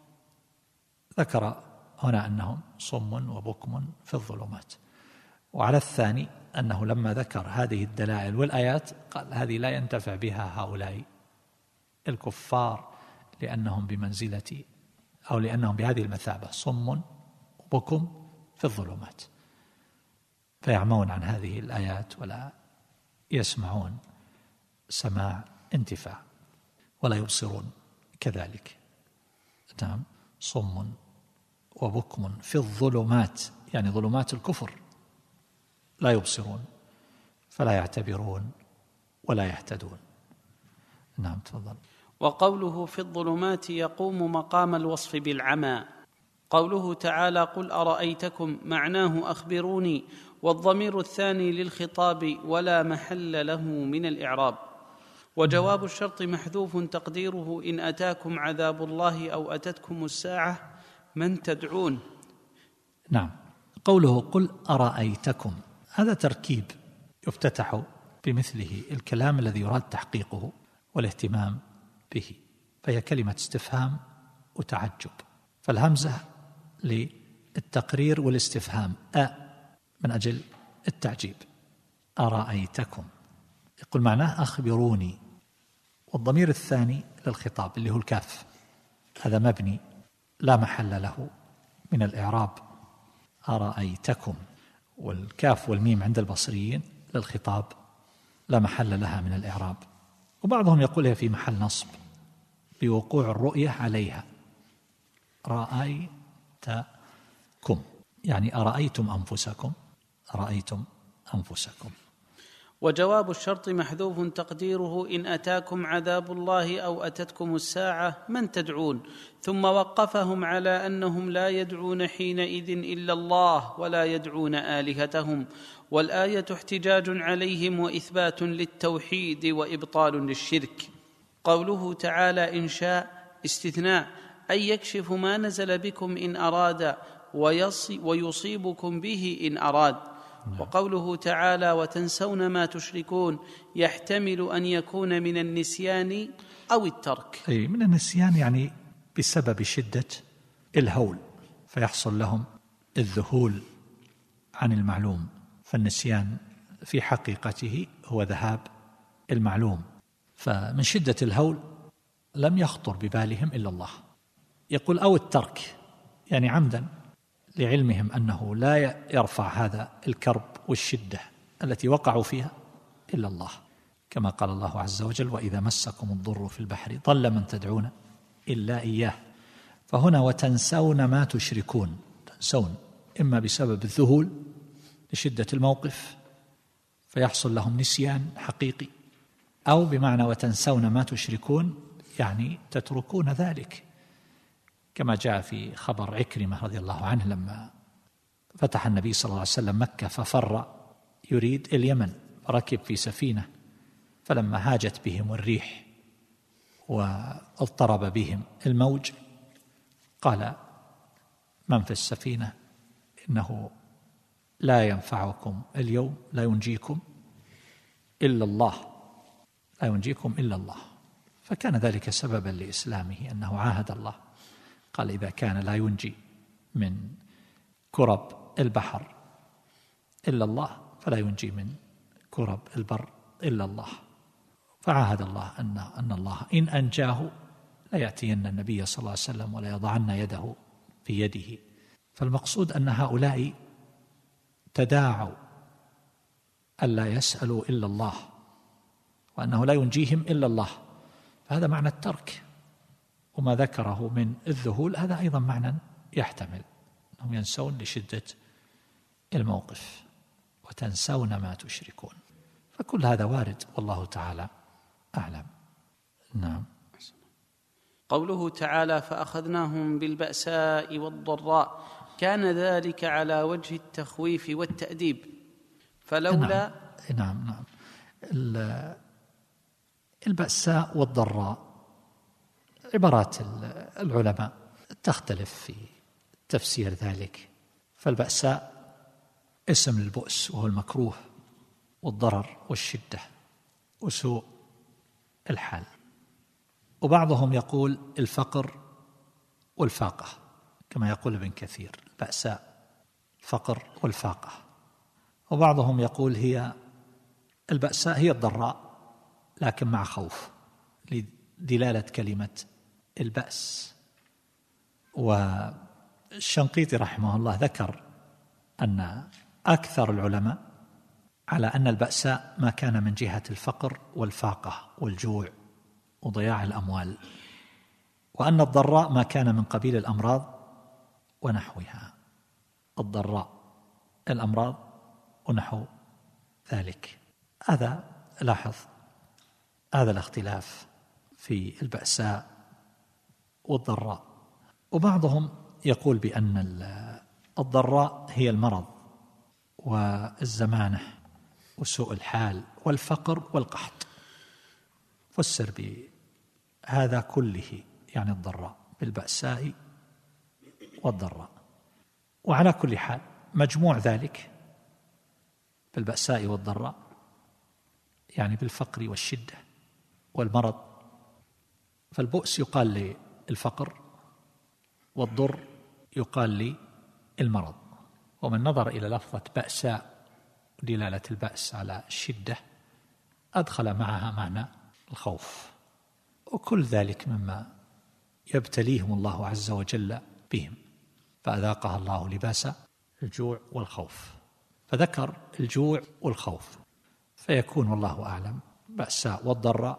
ذكر هنا أنهم صم وبكم في الظلمات، وعلى الثاني أنه لما ذكر هذه الدلائل والآيات قال هذه لا ينتفع بها هؤلاء الكفار لأنهم بمنزلة أو لأنهم بهذه المثابة صم وبكم في الظلمات، فيعمون عن هذه الآيات ولا يسمعون سماع انتفاع ولا يبصرون كذلك. نعم، صم وبكم في الظلمات، يعني ظلمات الكفر، لا يبصرون فلا يعتبرون ولا يهتدون. نعم تفضل. وقوله في الظلمات يقوم مقام الوصف بالعمى. قوله تعالى قل أرأيتكم معناه أخبروني، والضمير الثاني للخطاب ولا محل له من الإعراب، وجواب الشرط محذوف تقديره إن أتاكم عذاب الله أو أتتكم الساعة من تدعون. نعم، قوله قل أرأيتكم هذا تركيب يفتتح بمثله الكلام الذي يراد تحقيقه والاهتمام به، فهي كلمة استفهام وتعجب، فالهمزة للتقرير والاستفهام، أ من أجل التعجيب، أرأيتكم يقول معناه أخبروني، والضمير الثاني للخطاب اللي هو الكاف، هذا مبني لا محل له من الإعراب، أرأيتكم، والكاف والميم عند البصريين للخطاب لا محل لها من الإعراب، وبعضهم يقولها في محل نصب بوقوع الرؤية عليها، رأيتكم، يعني أرأيتم أنفسكم، أرأيتم أنفسكم. وجواب الشرط محذوف تقديره إن أتاكم عذاب الله أو أتتكم الساعة من تدعون، ثم وقفهم على أنهم لا يدعون حينئذ إلا الله ولا يدعون آلهتهم، والآية احتجاج عليهم وإثبات للتوحيد وإبطال للشرك. قوله تعالى إن شاء استثناء، أي يكشف ما نزل بكم إن أراد ويصيبكم به إن أراد. وقوله تعالى وتنسون ما تشركون يحتمل أن يكون من النسيان أو الترك. أي من النسيان، يعني بسبب شدة الهول فيحصل لهم الذهول عن المعلوم، فالنسيان في حقيقته هو ذهاب المعلوم، فمن شدة الهول لم يخطر ببالهم إلا الله. يقول أو الترك، يعني عمدا لعلمهم أنه لا يرفع هذا الكرب والشدة التي وقعوا فيها إلا الله، كما قال الله عز وجل وإذا مسكم الضر في البحر ضل من تدعون إلا إياه. فهنا وتنسون ما تشركون، تنسون إما بسبب الذهول لشدة الموقف فيحصل لهم نسيان حقيقي، أو بمعنى وتنسون ما تشركون يعني تتركون ذلك، كما جاء في خبر عكرمة رضي الله عنه لما فتح النبي صلى الله عليه وسلم مكة ففر يريد اليمن، ركب في سفينة، فلما هاجت بهم الريح واضطرب بهم الموج قال من في السفينة إنه لا ينفعكم اليوم، لا ينجيكم إلا الله، لا ينجيكم إلا الله. فكان ذلك سببا لإسلامه، أنه عاهد الله، قال إذا كان لا ينجي من كرب البحر إلا الله فلا ينجي من كرب البر إلا الله. فعاهد الله أن أن الله إن أنجاه ليأتين النبي صلى الله عليه وسلم ولا يضعن يده في يده. فالمقصود أن هؤلاء تداعوا ألا يسألوا إلا الله، وأنه لا ينجيهم إلا الله، فهذا معنى الترك. وما ذكره من الذهول هذا أيضا معنى يحتمل أنهم ينسون لشدة الموقف، وتنسون ما تشركون، فكل هذا وارد والله تعالى أعلم. نعم. قوله تعالى فأخذناهم بالبأساء والضراء، كان ذلك على وجه التخويف والتأديب، فلولا نعم نعم البأساء والضراء عبارات العلماء تختلف في تفسير ذلك. فالبأساء اسم للبؤس وهو المكروه والضرر والشدة وسوء الحال، وبعضهم يقول الفقر والفاقة كما يقول ابن كثير، البأساء الفقر والفاقة. وبعضهم يقول هي البأساء هي الضراء لكن مع خوف، لدلالة كلمة البأس. والشنقيطي رحمه الله ذكر أن أكثر العلماء على أن البأساء ما كان من جهة الفقر والفاقة والجوع وضياع الأموال، وأن الضراء ما كان من قبيل الأمراض ونحوها. الضراء الأمراض ونحو ذلك. هذا لاحظ هذا الاختلاف في البأساء والضراء. وبعضهم يقول بأن الضراء هي المرض والزمانة وسوء الحال والفقر والقحط، فسر بهذا كله يعني الضراء بالبأساء والضراء. وعلى كل حال مجموع ذلك بالبأساء والضراء يعني بالفقر والشدة والمرض. فالبؤس يقال للفقر والضر يقال للمرض. ومن نظر إلى لفظة بأساء دلالة البأس على الشدة أدخل معها معنى الخوف، وكل ذلك مما يبتليهم الله عز وجل بهم، فأذاقها الله لباس الجوع والخوف، فذكر الجوع والخوف، فيكون والله أعلم بأساء والضراء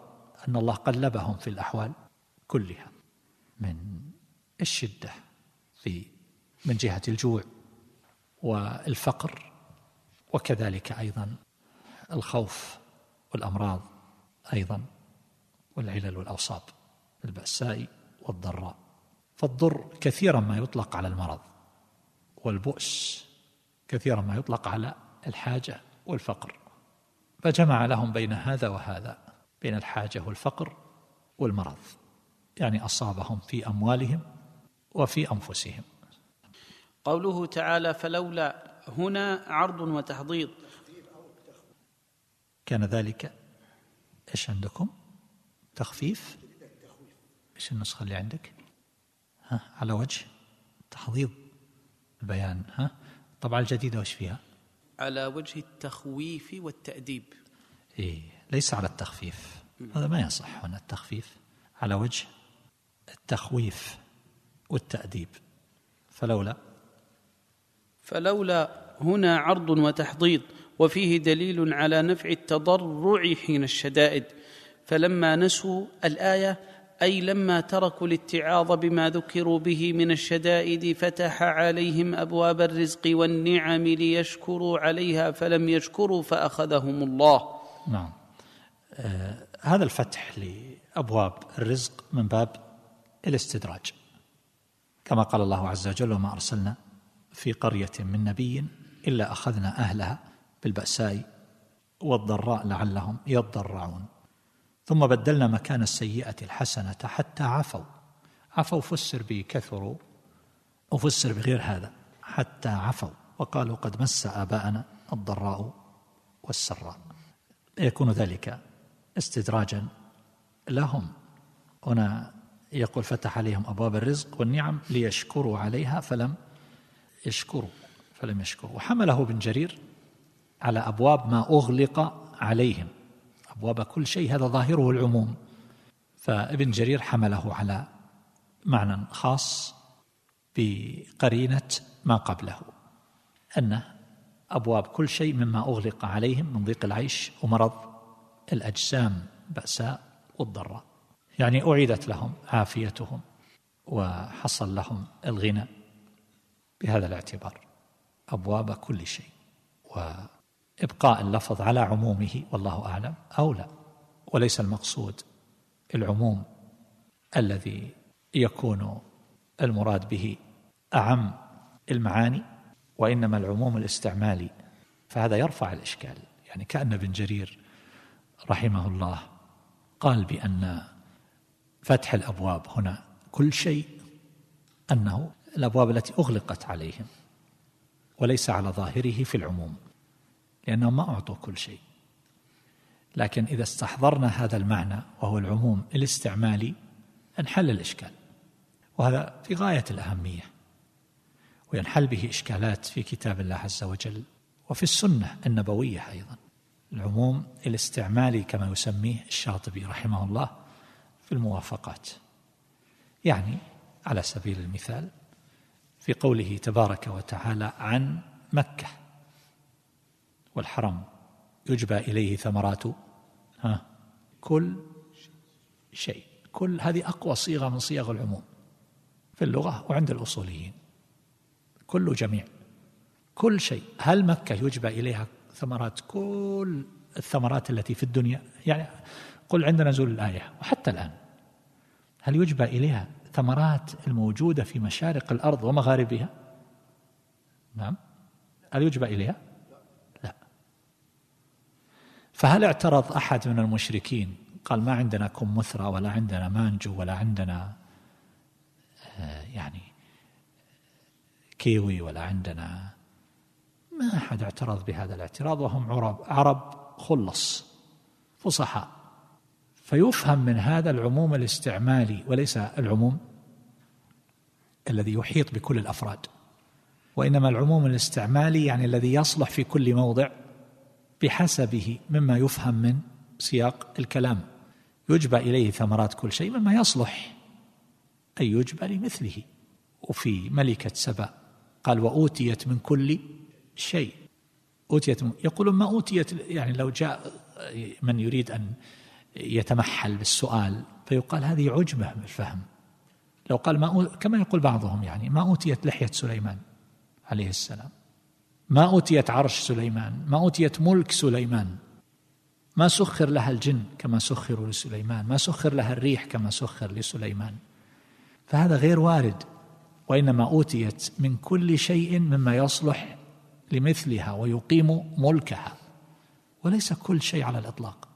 أن الله قلبهم في الأحوال كلها، من الشدة في من جهة الجوع والفقر، وكذلك أيضا الخوف والأمراض أيضا، والعلل والأوصاب، البأساء والضراء. فالضر كثيرا ما يطلق على المرض، والبؤس كثيرا ما يطلق على الحاجة والفقر، فجمع لهم بين هذا وهذا، بين الحاجة والفقر والمرض، يعني أصابهم في أموالهم وفي أنفسهم. قوله تعالى فلولا هنا عرض وتحضيض، كان ذلك إيش عندكم؟ تخفيف؟ إيش النسخة اللي عندك؟ ها على وجه تحضيض البيان. ها طبعا الجديدة وش فيها؟ على وجه التخويف والتأديب. إيه ليس على التخفيف، هذا ما يصح هنا التخفيف، على وجه التخويف والتأديب. فلولا فلولا هنا عرض وتحضيض، وفيه دليل على نفع التضرع حين الشدائد. فلما نسوا الآية أي لما تركوا الاتعاظ بما ذكروا به من الشدائد فتح عليهم أبواب الرزق والنعم ليشكروا عليها فلم يشكروا فأخذهم الله. نعم، آه هذا الفتح لأبواب الرزق من باب الاستدراج، كما قال الله عز وجل وما أرسلنا في قرية من نبي إلا أخذنا أهلها بالبأساء والضراء لعلهم يضرعون ثم بدلنا مكان السيئة الحسنة حتى عفوا. عفوا فسر بكثروا وفسر بغير هذا، حتى عفوا وقالوا قد مس آباءنا الضراء والسراء، يكون ذلك استدراجا لهم. هنا يقول فتح عليهم أبواب الرزق والنعم ليشكروا عليها فلم يشكروا فلم يشكروا. وحمله ابن جرير على أبواب ما أغلق عليهم، أبواب كل شيء، هذا ظاهره العموم، فابن جرير حمله على معنى خاص بقرينة ما قبله، أنه أبواب كل شيء مما أغلق عليهم من ضيق العيش ومرض الأجسام بأساء والضراء، يعني أعيدت لهم عافيتهم وحصل لهم الغنى بهذا الاعتبار، أبواب كل شيء. وإبقاء اللفظ على عمومه والله أعلم أولى، وليس المقصود العموم الذي يكون المراد به أعم المعاني، وإنما العموم الاستعمالي، فهذا يرفع الإشكال. يعني كأن ابن جرير رحمه الله قال بأن فتح الأبواب هنا كل شيء أنه الأبواب التي أغلقت عليهم، وليس على ظاهره في العموم، لأنهم ما أعطوا كل شيء. لكن إذا استحضرنا هذا المعنى وهو العموم الاستعمالي انحل الإشكال، وهذا في غاية الأهمية، وينحل به إشكالات في كتاب الله عز وجل وفي السنة النبوية أيضا. العموم الاستعمالي كما يسميه الشاطبي رحمه الله في الموافقات، يعني على سبيل المثال في قوله تبارك وتعالى عن مكة والحرم يجبى إليه ثمرات ها كل شيء، كل هذه أقوى صيغة من صيغ العموم في اللغة وعند الأصوليين، كل جميع كل شيء. هل مكة يجبى إليها ثمرات كل الثمرات التي في الدنيا؟ يعني قل عند نزول الآية وحتى الآن هل يجبى إليها ثمرات الموجودة في مشارق الأرض ومغاربها؟ نعم. هل يجبى إليها؟ لا. فهل اعترض أحد من المشركين قال ما عندنا كمثرى ولا عندنا مانجو ولا عندنا يعني كيوي ولا عندنا؟ ما أحد اعترض بهذا الاعتراض، وهم عرب عرب خلص فصحاء. فيفهم من هذا العموم الاستعمالي وليس العموم الذي يحيط بكل الأفراد، وإنما العموم الاستعمالي يعني الذي يصلح في كل موضع بحسبه مما يفهم من سياق الكلام. يجبى إليه ثمرات كل شيء مما يصلح أن يجبى لمثله. وفي ملكة سبأ قال وأوتيت من كل شيء، أوتيت من يقولون ما أوتيت، يعني لو جاء من يريد أن يتمحل بالسؤال فيقال هذه عجمة بالفهم. لو قال ما أو... كما يقول بعضهم يعني ما أوتيت لحية سليمان عليه السلام، ما أوتيت عرش سليمان، ما أوتيت ملك سليمان، ما سخر لها الجن كما سخروا لسليمان، ما سخر لها الريح كما سخر لسليمان، فهذا غير وارد. وإنما أوتيت من كل شيء مما يصلح لمثلها ويقيم ملكها، وليس كل شيء على الإطلاق.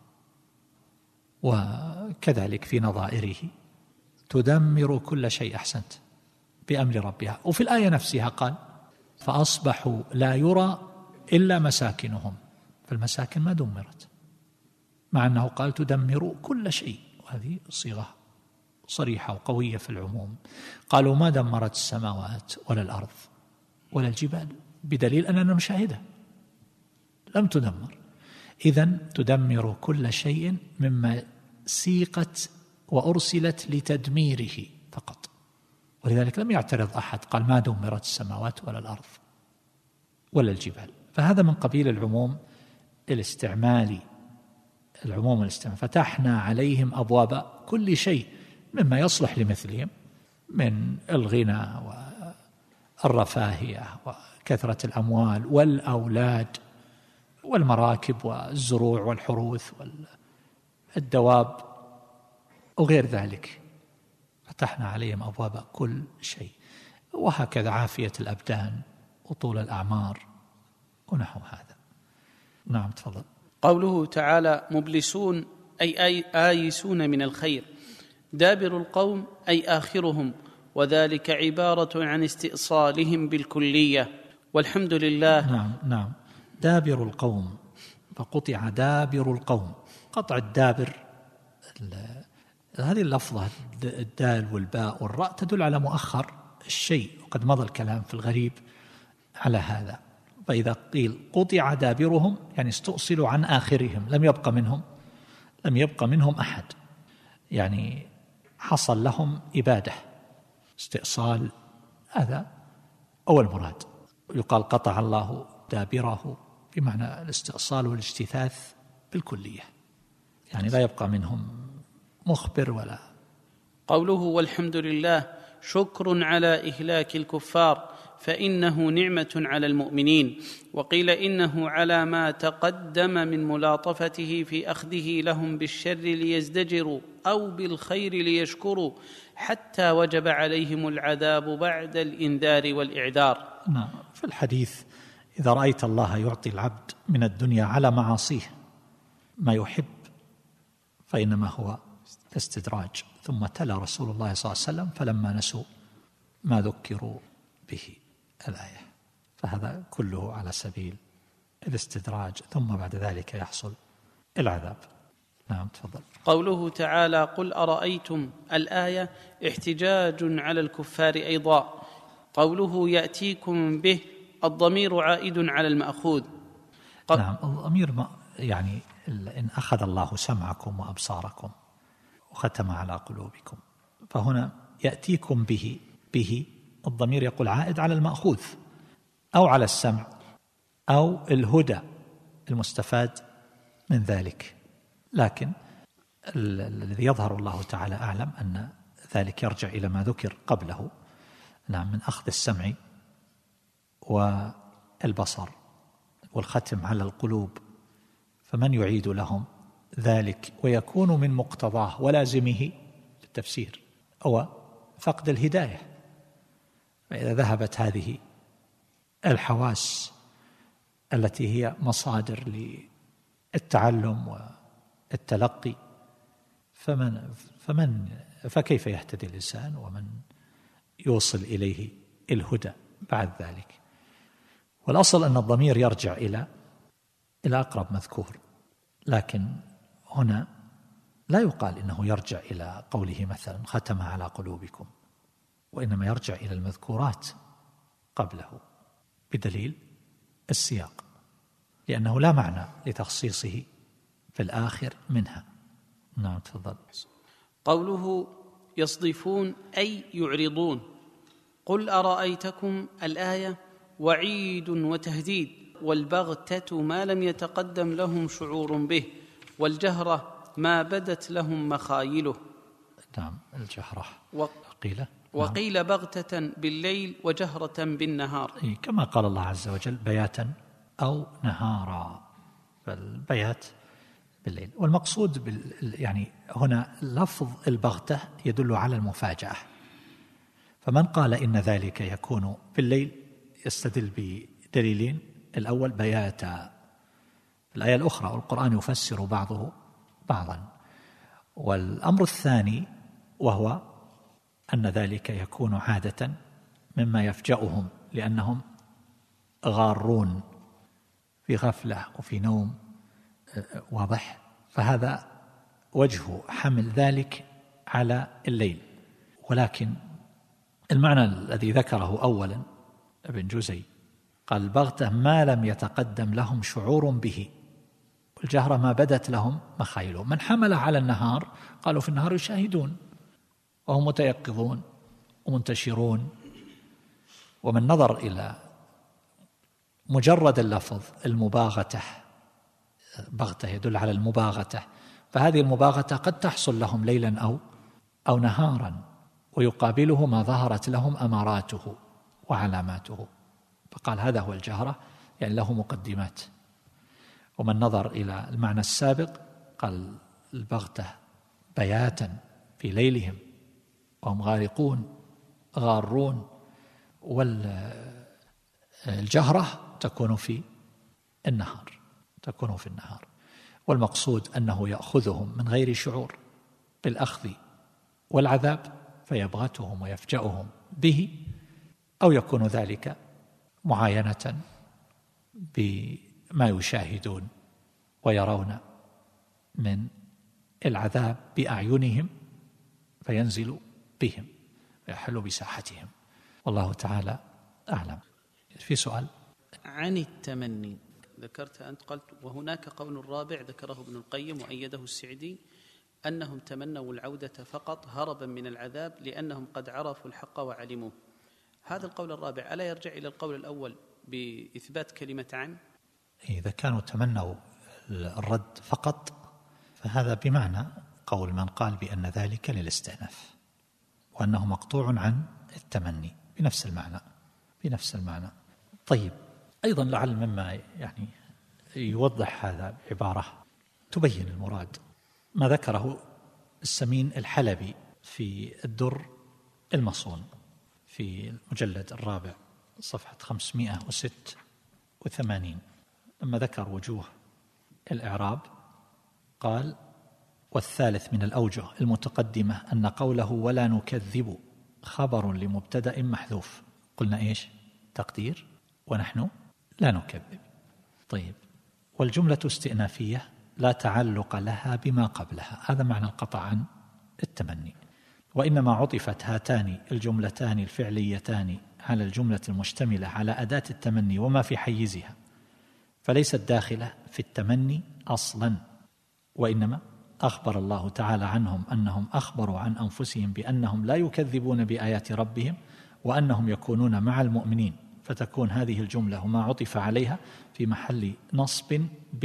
وكذلك في نظائره تدمر كل شيء، أحسنت، بأمر ربها. وفي الآية نفسها قال فأصبحوا لا يرى إلا مساكنهم، فالمساكن ما دمرت، مع أنه قال تدمر كل شيء، وهذه صيغة صريحة وقوية في العموم. قالوا ما دمرت السماوات ولا الأرض ولا الجبال، بدليل أننا نشاهدها لم تدمر. إذن تدمر كل شيء مما سيقت وأرسلت لتدميره فقط، ولذلك لم يعترض أحد قال ما دمرت السماوات ولا الأرض ولا الجبال. فهذا من قبيل العموم الاستعمالي، العموم الاستعمالي. فتحنا عليهم أبواب كل شيء مما يصلح لمثلهم من الغنى والرفاهية وكثرة الأموال والأولاد والمراكب والزروع والحروث والدواب وغير ذلك، فتحنا عليهم أبواب كل شيء. وهكذا عافية الأبدان وطول الأعمار ونحو هذا. نعم تفضل. قوله تعالى مبلسون أي آيسون من الخير، دابر القوم أي آخرهم، وذلك عبارة عن استئصالهم بالكلية، والحمد لله. نعم نعم دابر القوم، فقطع دابر القوم. قطع الدابر، هذه اللفظة الدال والباء والراء تدل على مؤخر الشيء، وقد مضى الكلام في الغريب على هذا. فإذا قيل قطع دابرهم يعني استؤصلوا عن آخرهم، لم يبق منهم لم يبق منهم أحد، يعني حصل لهم إبادة، استئصال، هذا أول مراد. يقال قطع الله دابره بمعنى الاستئصال والاجتثاث بالكلية، يعني لا يبقى منهم مخبر ولا. قوله والحمد لله شكر على إهلاك الكفار، فإنه نعمة على المؤمنين. وقيل إنه على ما تقدم من ملاطفته في أخذه لهم بالشر ليزدجروا أو بالخير ليشكروا، حتى وجب عليهم العذاب بعد الإنذار والإعذار. نعم، في الحديث إذا رأيت الله يعطي العبد من الدنيا على معاصيه ما يحب فإنما هو استدراج. ثم تلا رسول الله صلى الله عليه وسلم فلما نسوا ما ذكروا به الآية، فهذا كله على سبيل الاستدراج، ثم بعد ذلك يحصل العذاب. نعم تفضل. قوله تعالى قل أرأيتم الآية احتجاج على الكفار أيضا. قوله يأتيكم به الضمير عائد على المأخوذ. نعم الضمير يعني إن أخذ الله سمعكم وأبصاركم وختم على قلوبكم، فهنا يأتيكم به، به الضمير يقول عائد على المأخوذ أو على السمع أو الهدى المستفاد من ذلك، لكن الذي يظهر الله تعالى أعلم أن ذلك يرجع إلى ما ذكر قبله، نعم، من أخذ السمع والبصر والختم على القلوب، فمن يعيد لهم ذلك ويكون من مقتضاه ولازمه بالتفسير هو فقد الهداية. فإذا ذهبت هذه الحواس التي هي مصادر للتعلم والتلقي فمن فمن فكيف يهتدي الإنسان ومن يوصل إليه الهدى بعد ذلك؟ والأصل أن الضمير يرجع إلى إلى أقرب مذكور، لكن هنا لا يقال إنه يرجع إلى قوله مثلا ختم على قلوبكم، وإنما يرجع إلى المذكورات قبله بدليل السياق، لأنه لا معنى لتخصيصه في الآخر منها. نعم تفضل. قوله يصدفون أي يعرضون. قل أرأيتكم الآية وعيد وتهديد، والبغتة ما لم يتقدم لهم شعور به، والجهرة ما بدت لهم مخايله. نعم الجهرة. وقيل وقيل بغتة بالليل وجهرة بالنهار، كما قال الله عز وجل بياتا أو نهارا، فالبيات بالليل. والمقصود بال يعني هنا لفظ البغتة يدل على المفاجأة، فمن قال إن ذلك يكون بالليل يستدل بدليلين: الأول بياتا، الآية الأخرى والقرآن يفسر بعضه بعضا. والأمر الثاني وهو أن ذلك يكون عادة مما يفجأهم، لأنهم غارون في غفلة وفي نوم واضح، فهذا وجه حمل ذلك على الليل. ولكن المعنى الذي ذكره أولا ابن جزي قال البغتة ما لم يتقدم لهم شعور به، والجهرة ما بدت لهم مخايلهم. من حمل على النهار قالوا في النهار يشاهدون وهم متيقظون ومنتشرون. ومن نظر إلى مجرد اللفظ المباغتة، بغتة يدل على المباغتة، فهذه المباغتة قد تحصل لهم ليلا أو أو نهارا، ويقابله ما ظهرت لهم أماراته وعلاماته، فقال هذا هو الجهرة، يعني له مقدمات. ومن نظر إلى المعنى السابق قال البغتة بياتا في ليلهم وهم غارقون غارون، والجهرة تكون في النهار تكون في النهار والمقصود أنه يأخذهم من غير شعور بالأخذ والعذاب فيبغتهم ويفجأهم به، أو يكون ذلك معاينة بما يشاهدون ويرون من العذاب بأعينهم فينزل بهم ويحل بساحتهم، والله تعالى أعلم. في سؤال عن التمني ذكرت أنت، قلت وهناك قول رابع ذكره ابن القيم وأيده السعدي أنهم تمنوا العودة فقط هربا من العذاب لأنهم قد عرفوا الحق وعلموه. هذا القول الرابع ألا يرجع إلى القول الأول بإثبات كلمة عن؟ إذا كانوا تمنوا الرد فقط فهذا بمعنى قول من قال بأن ذلك للاستئناف وأنه مقطوع عن التمني بنفس المعنى بنفس المعنى. طيب، أيضا لعل مما يعني يوضح هذا عبارة تبين المراد ما ذكره السمين الحلبي في الدر المصون في المجلد الرابع صفحة خمسمائة وستة وثمانين، لما ذكر وجوه الإعراب قال: والثالث من الأوجه المتقدمة أن قوله ولا نكذب خبر لمبتدأ محذوف، قلنا إيش؟ تقدير ونحن لا نكذب. طيب، والجملة استئنافية لا تعلق لها بما قبلها، هذا معنى القطع عن التمني. وإنما عطفت هاتان الجملتان الفعليتان على الجملة المشتملة على أداة التمني وما في حيزها، فليست داخلة في التمني أصلا، وإنما أخبر الله تعالى عنهم أنهم أخبروا عن أنفسهم بأنهم لا يكذبون بآيات ربهم وأنهم يكونون مع المؤمنين، فتكون هذه الجملة وما عطف عليها في محل نصب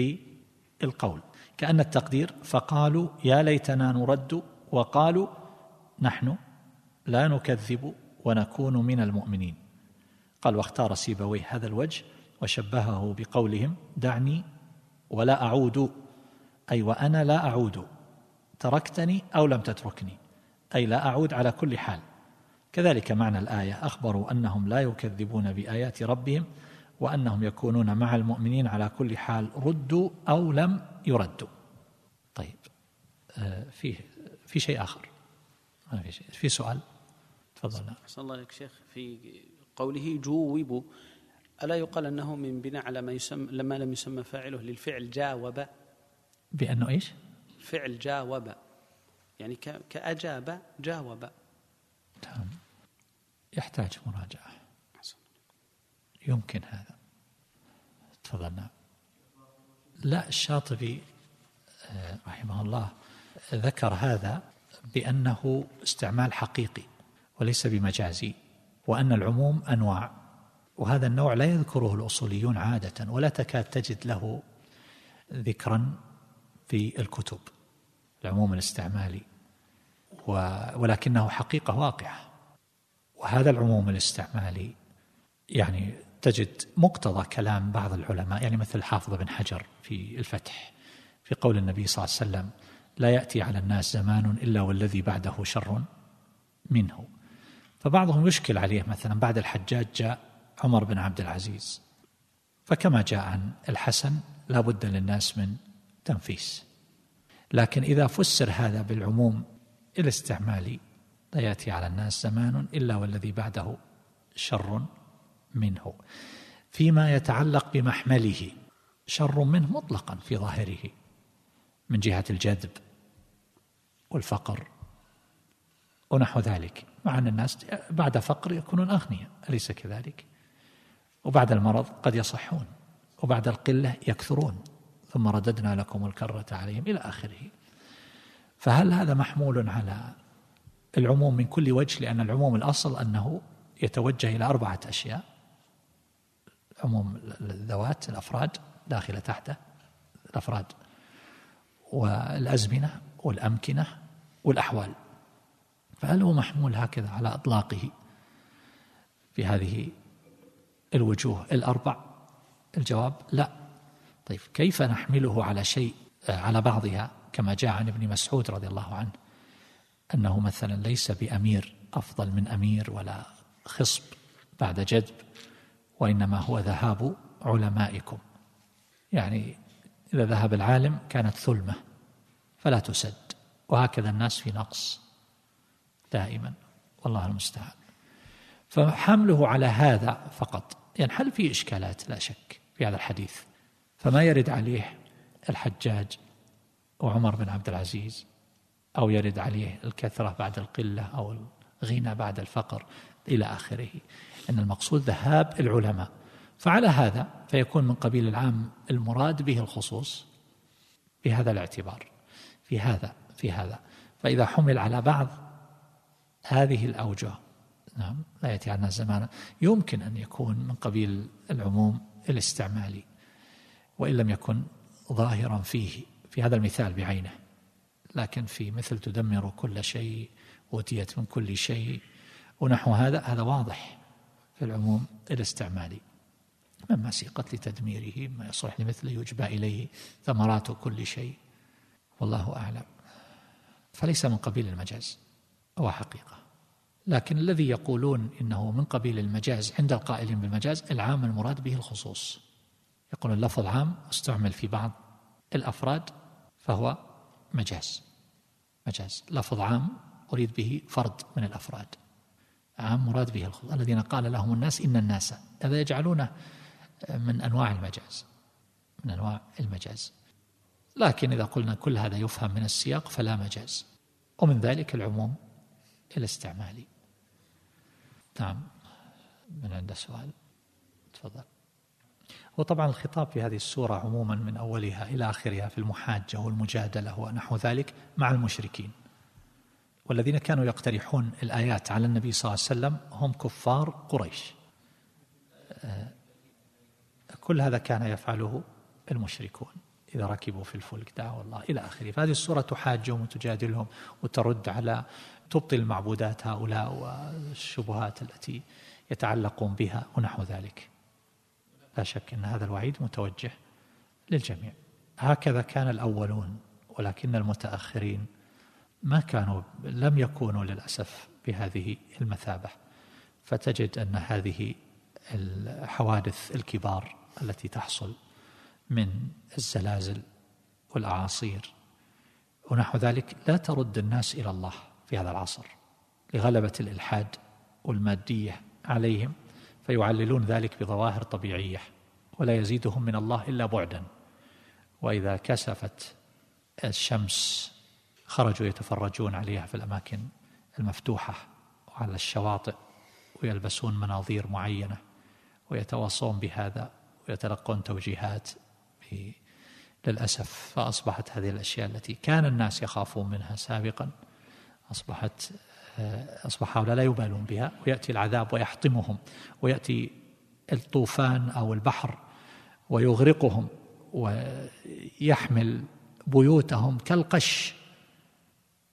بالقول، كأن التقدير فقالوا يا ليتنا نرد وقالوا نحن لا نكذب ونكون من المؤمنين. قال: واختار سيبويه هذا الوجه وشبهه بقولهم دعني ولا أعود، أي وأنا لا أعود، تركتني أو لم تتركني، أي لا أعود على كل حال. كذلك معنى الآية أخبروا أنهم لا يكذبون بآيات ربهم وأنهم يكونون مع المؤمنين على كل حال ردوا أو لم يردوا. طيب، آه في في شيء آخر؟ ما في شيء. في سؤال؟ تفضل. صلى الله عليك شيخ، في قوله جوبوا ألا يقال أنه من بناء على ما يسمى لما لم يسمى فاعله للفعل جاوب، بأنه إيش؟ فعل جاوب يعني كأجاب جاوب. تمام، يحتاج مراجعة، يمكن هذا. تفضلنا. لا، الشاطبي رحمه الله ذكر هذا بأنه استعمال حقيقي وليس بمجازي، وأن العموم أنواع، وهذا النوع لا يذكره الأصوليون عادة ولا تكاد تجد له ذكرا في الكتب، العموم الاستعمالي، ولكنه حقيقة واقعة. وهذا العموم الاستعمالي يعني تجد مقتضى كلام بعض العلماء، يعني مثل الحافظ بن حجر في الفتح في قول النبي صلى الله عليه وسلم: لا يأتي على الناس زمان إلا والذي بعده شر منه. فبعضهم يشكل عليه، مثلا بعد الحجاج جاء عمر بن عبد العزيز، فكما جاء عن الحسن لا بد للناس من تنفيس. لكن إذا فسر هذا بالعموم الاستعمالي: لا يأتي على الناس زمان إلا والذي بعده شر منه، فيما يتعلق بمحمله شر منه مطلقا في ظاهره من جهة الجذب والفقر ونحو ذلك، مع أن الناس بعد فقر يكونون أغنياء، أليس كذلك؟ وبعد المرض قد يصحون، وبعد القلة يكثرون، ثم رددنا لكم الكرة عليهم إلى آخره. فهل هذا محمول على العموم من كل وجه؟ لأن العموم الأصل أنه يتوجه إلى أربعة أشياء: عموم الذوات، الأفراد داخلة تحته، الأفراد والأزمنة والأمكنة والأحوال. فهل هو محمول هكذا على إطلاقه في هذه الوجوه الأربع؟ الجواب لا. طيب كيف نحمله على شيء على بعضها، كما جاء عن ابن مسعود رضي الله عنه أنه مثلا ليس بأمير أفضل من أمير ولا خصب بعد جذب، وإنما هو ذهاب علمائكم، يعني إذا ذهب العالم كانت ثلمة فلا تسد، وهكذا الناس في نقص دائما، والله المستعان. فحمله على هذا فقط ينحل فيه إشكالات لا شك في هذا الحديث. فما يرد عليه الحجاج وعمر بن عبد العزيز، أو يرد عليه الكثرة بعد القلة أو الغنى بعد الفقر إلى آخره، أن المقصود ذهاب العلماء. فعلى هذا فيكون من قبيل العام المراد به الخصوص بهذا الاعتبار في هذا في هذا فإذا حمل على بعض هذه الأوجه، نعم، لا يأتي على الناس زمان، يمكن أن يكون من قبيل العموم الاستعمالي، وإن لم يكن ظاهرا فيه في هذا المثال بعينه. لكن في مثل تدمر كل شيء وأوتيت من كل شيء ونحو هذا، هذا واضح في العموم الاستعمالي، مما سيقت لتدميره ما يصلح لمثله يجبى إليه ثمرات كل شيء، والله أعلم. فليس من قبيل المجاز، هو حقيقة. لكن الذي يقولون إنه من قبيل المجاز عند القائلين بالمجاز العام المراد به الخصوص، يقولون اللفظ عام استعمل في بعض الأفراد فهو مجاز مجاز لفظ عام أريد به فرد من الأفراد، عام مراد به الخصوص. الذين قال لهم الناس إن الناس، هذا يجعلونه من أنواع المجاز من أنواع المجاز لكن إذا قلنا كل هذا يفهم من السياق فلا مجاز، ومن ذلك العموم الاستعمالي. نعم، من عنده سؤال تفضل. وطبعا الخطاب في هذه السورة عموما من أولها إلى آخرها في المحاجة والمجادلة ونحو ذلك مع المشركين، والذين كانوا يقترحون الآيات على النبي صلى الله عليه وسلم هم كفار قريش. كل هذا كان يفعله المشركون إذا ركبوا في الفلك دعوا الله إلى آخره. فهذه السورة تحاجهم وتجادلهم وترد على تبطل معبودات هؤلاء والشبهات التي يتعلقون بها ونحو ذلك. لا شك أن هذا الوعيد متوجه للجميع. هكذا كان الأولون، ولكن المتأخرين ما كانوا لم يكونوا للأسف بهذه المثابة. فتجد أن هذه الحوادث الكبار التي تحصل من الزلازل والأعاصير ونحو ذلك لا ترد الناس إلى الله في هذا العصر لغلبة الإلحاد والمادية عليهم، فيعللون ذلك بظواهر طبيعية ولا يزيدهم من الله إلا بعدا. وإذا كسفت الشمس خرجوا يتفرجون عليها في الأماكن المفتوحة وعلى الشواطئ، ويلبسون مناظير معينة ويتواصون بهذا ويتلقون توجيهات. للأسف فأصبحت هذه الأشياء التي كان الناس يخافون منها سابقا أصبحت أصبح هؤلاء لا يبالون بها، ويأتي العذاب ويحطمهم، ويأتي الطوفان أو البحر ويغرقهم ويحمل بيوتهم كالقش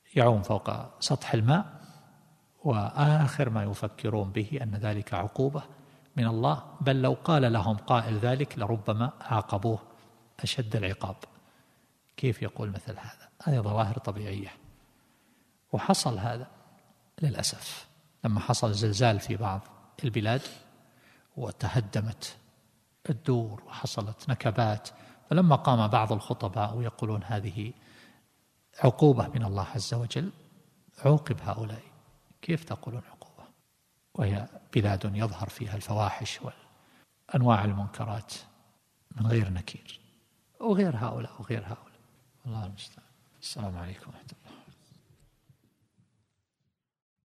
يعوم فوق سطح الماء، وآخر ما يفكرون به أن ذلك عقوبة من الله، بل لو قال لهم قائل ذلك لربما عاقبوه أشد العقاب. كيف يقول مثل هذا؟ هذه ظواهر طبيعية. وحصل هذا للأسف لما حصل زلزال في بعض البلاد وتهدمت الدور وحصلت نكبات، فلما قام بعض الخطباء ويقولون هذه عقوبة من الله عز وجل، عوقب هؤلاء. كيف تقولون عقوبة وهي بلاد يظهر فيها الفواحش وأنواع المنكرات من غير نكير؟ وغير هؤلاء وغير هؤلاء. الله المستعان. السلام عليكم ورحمة الله.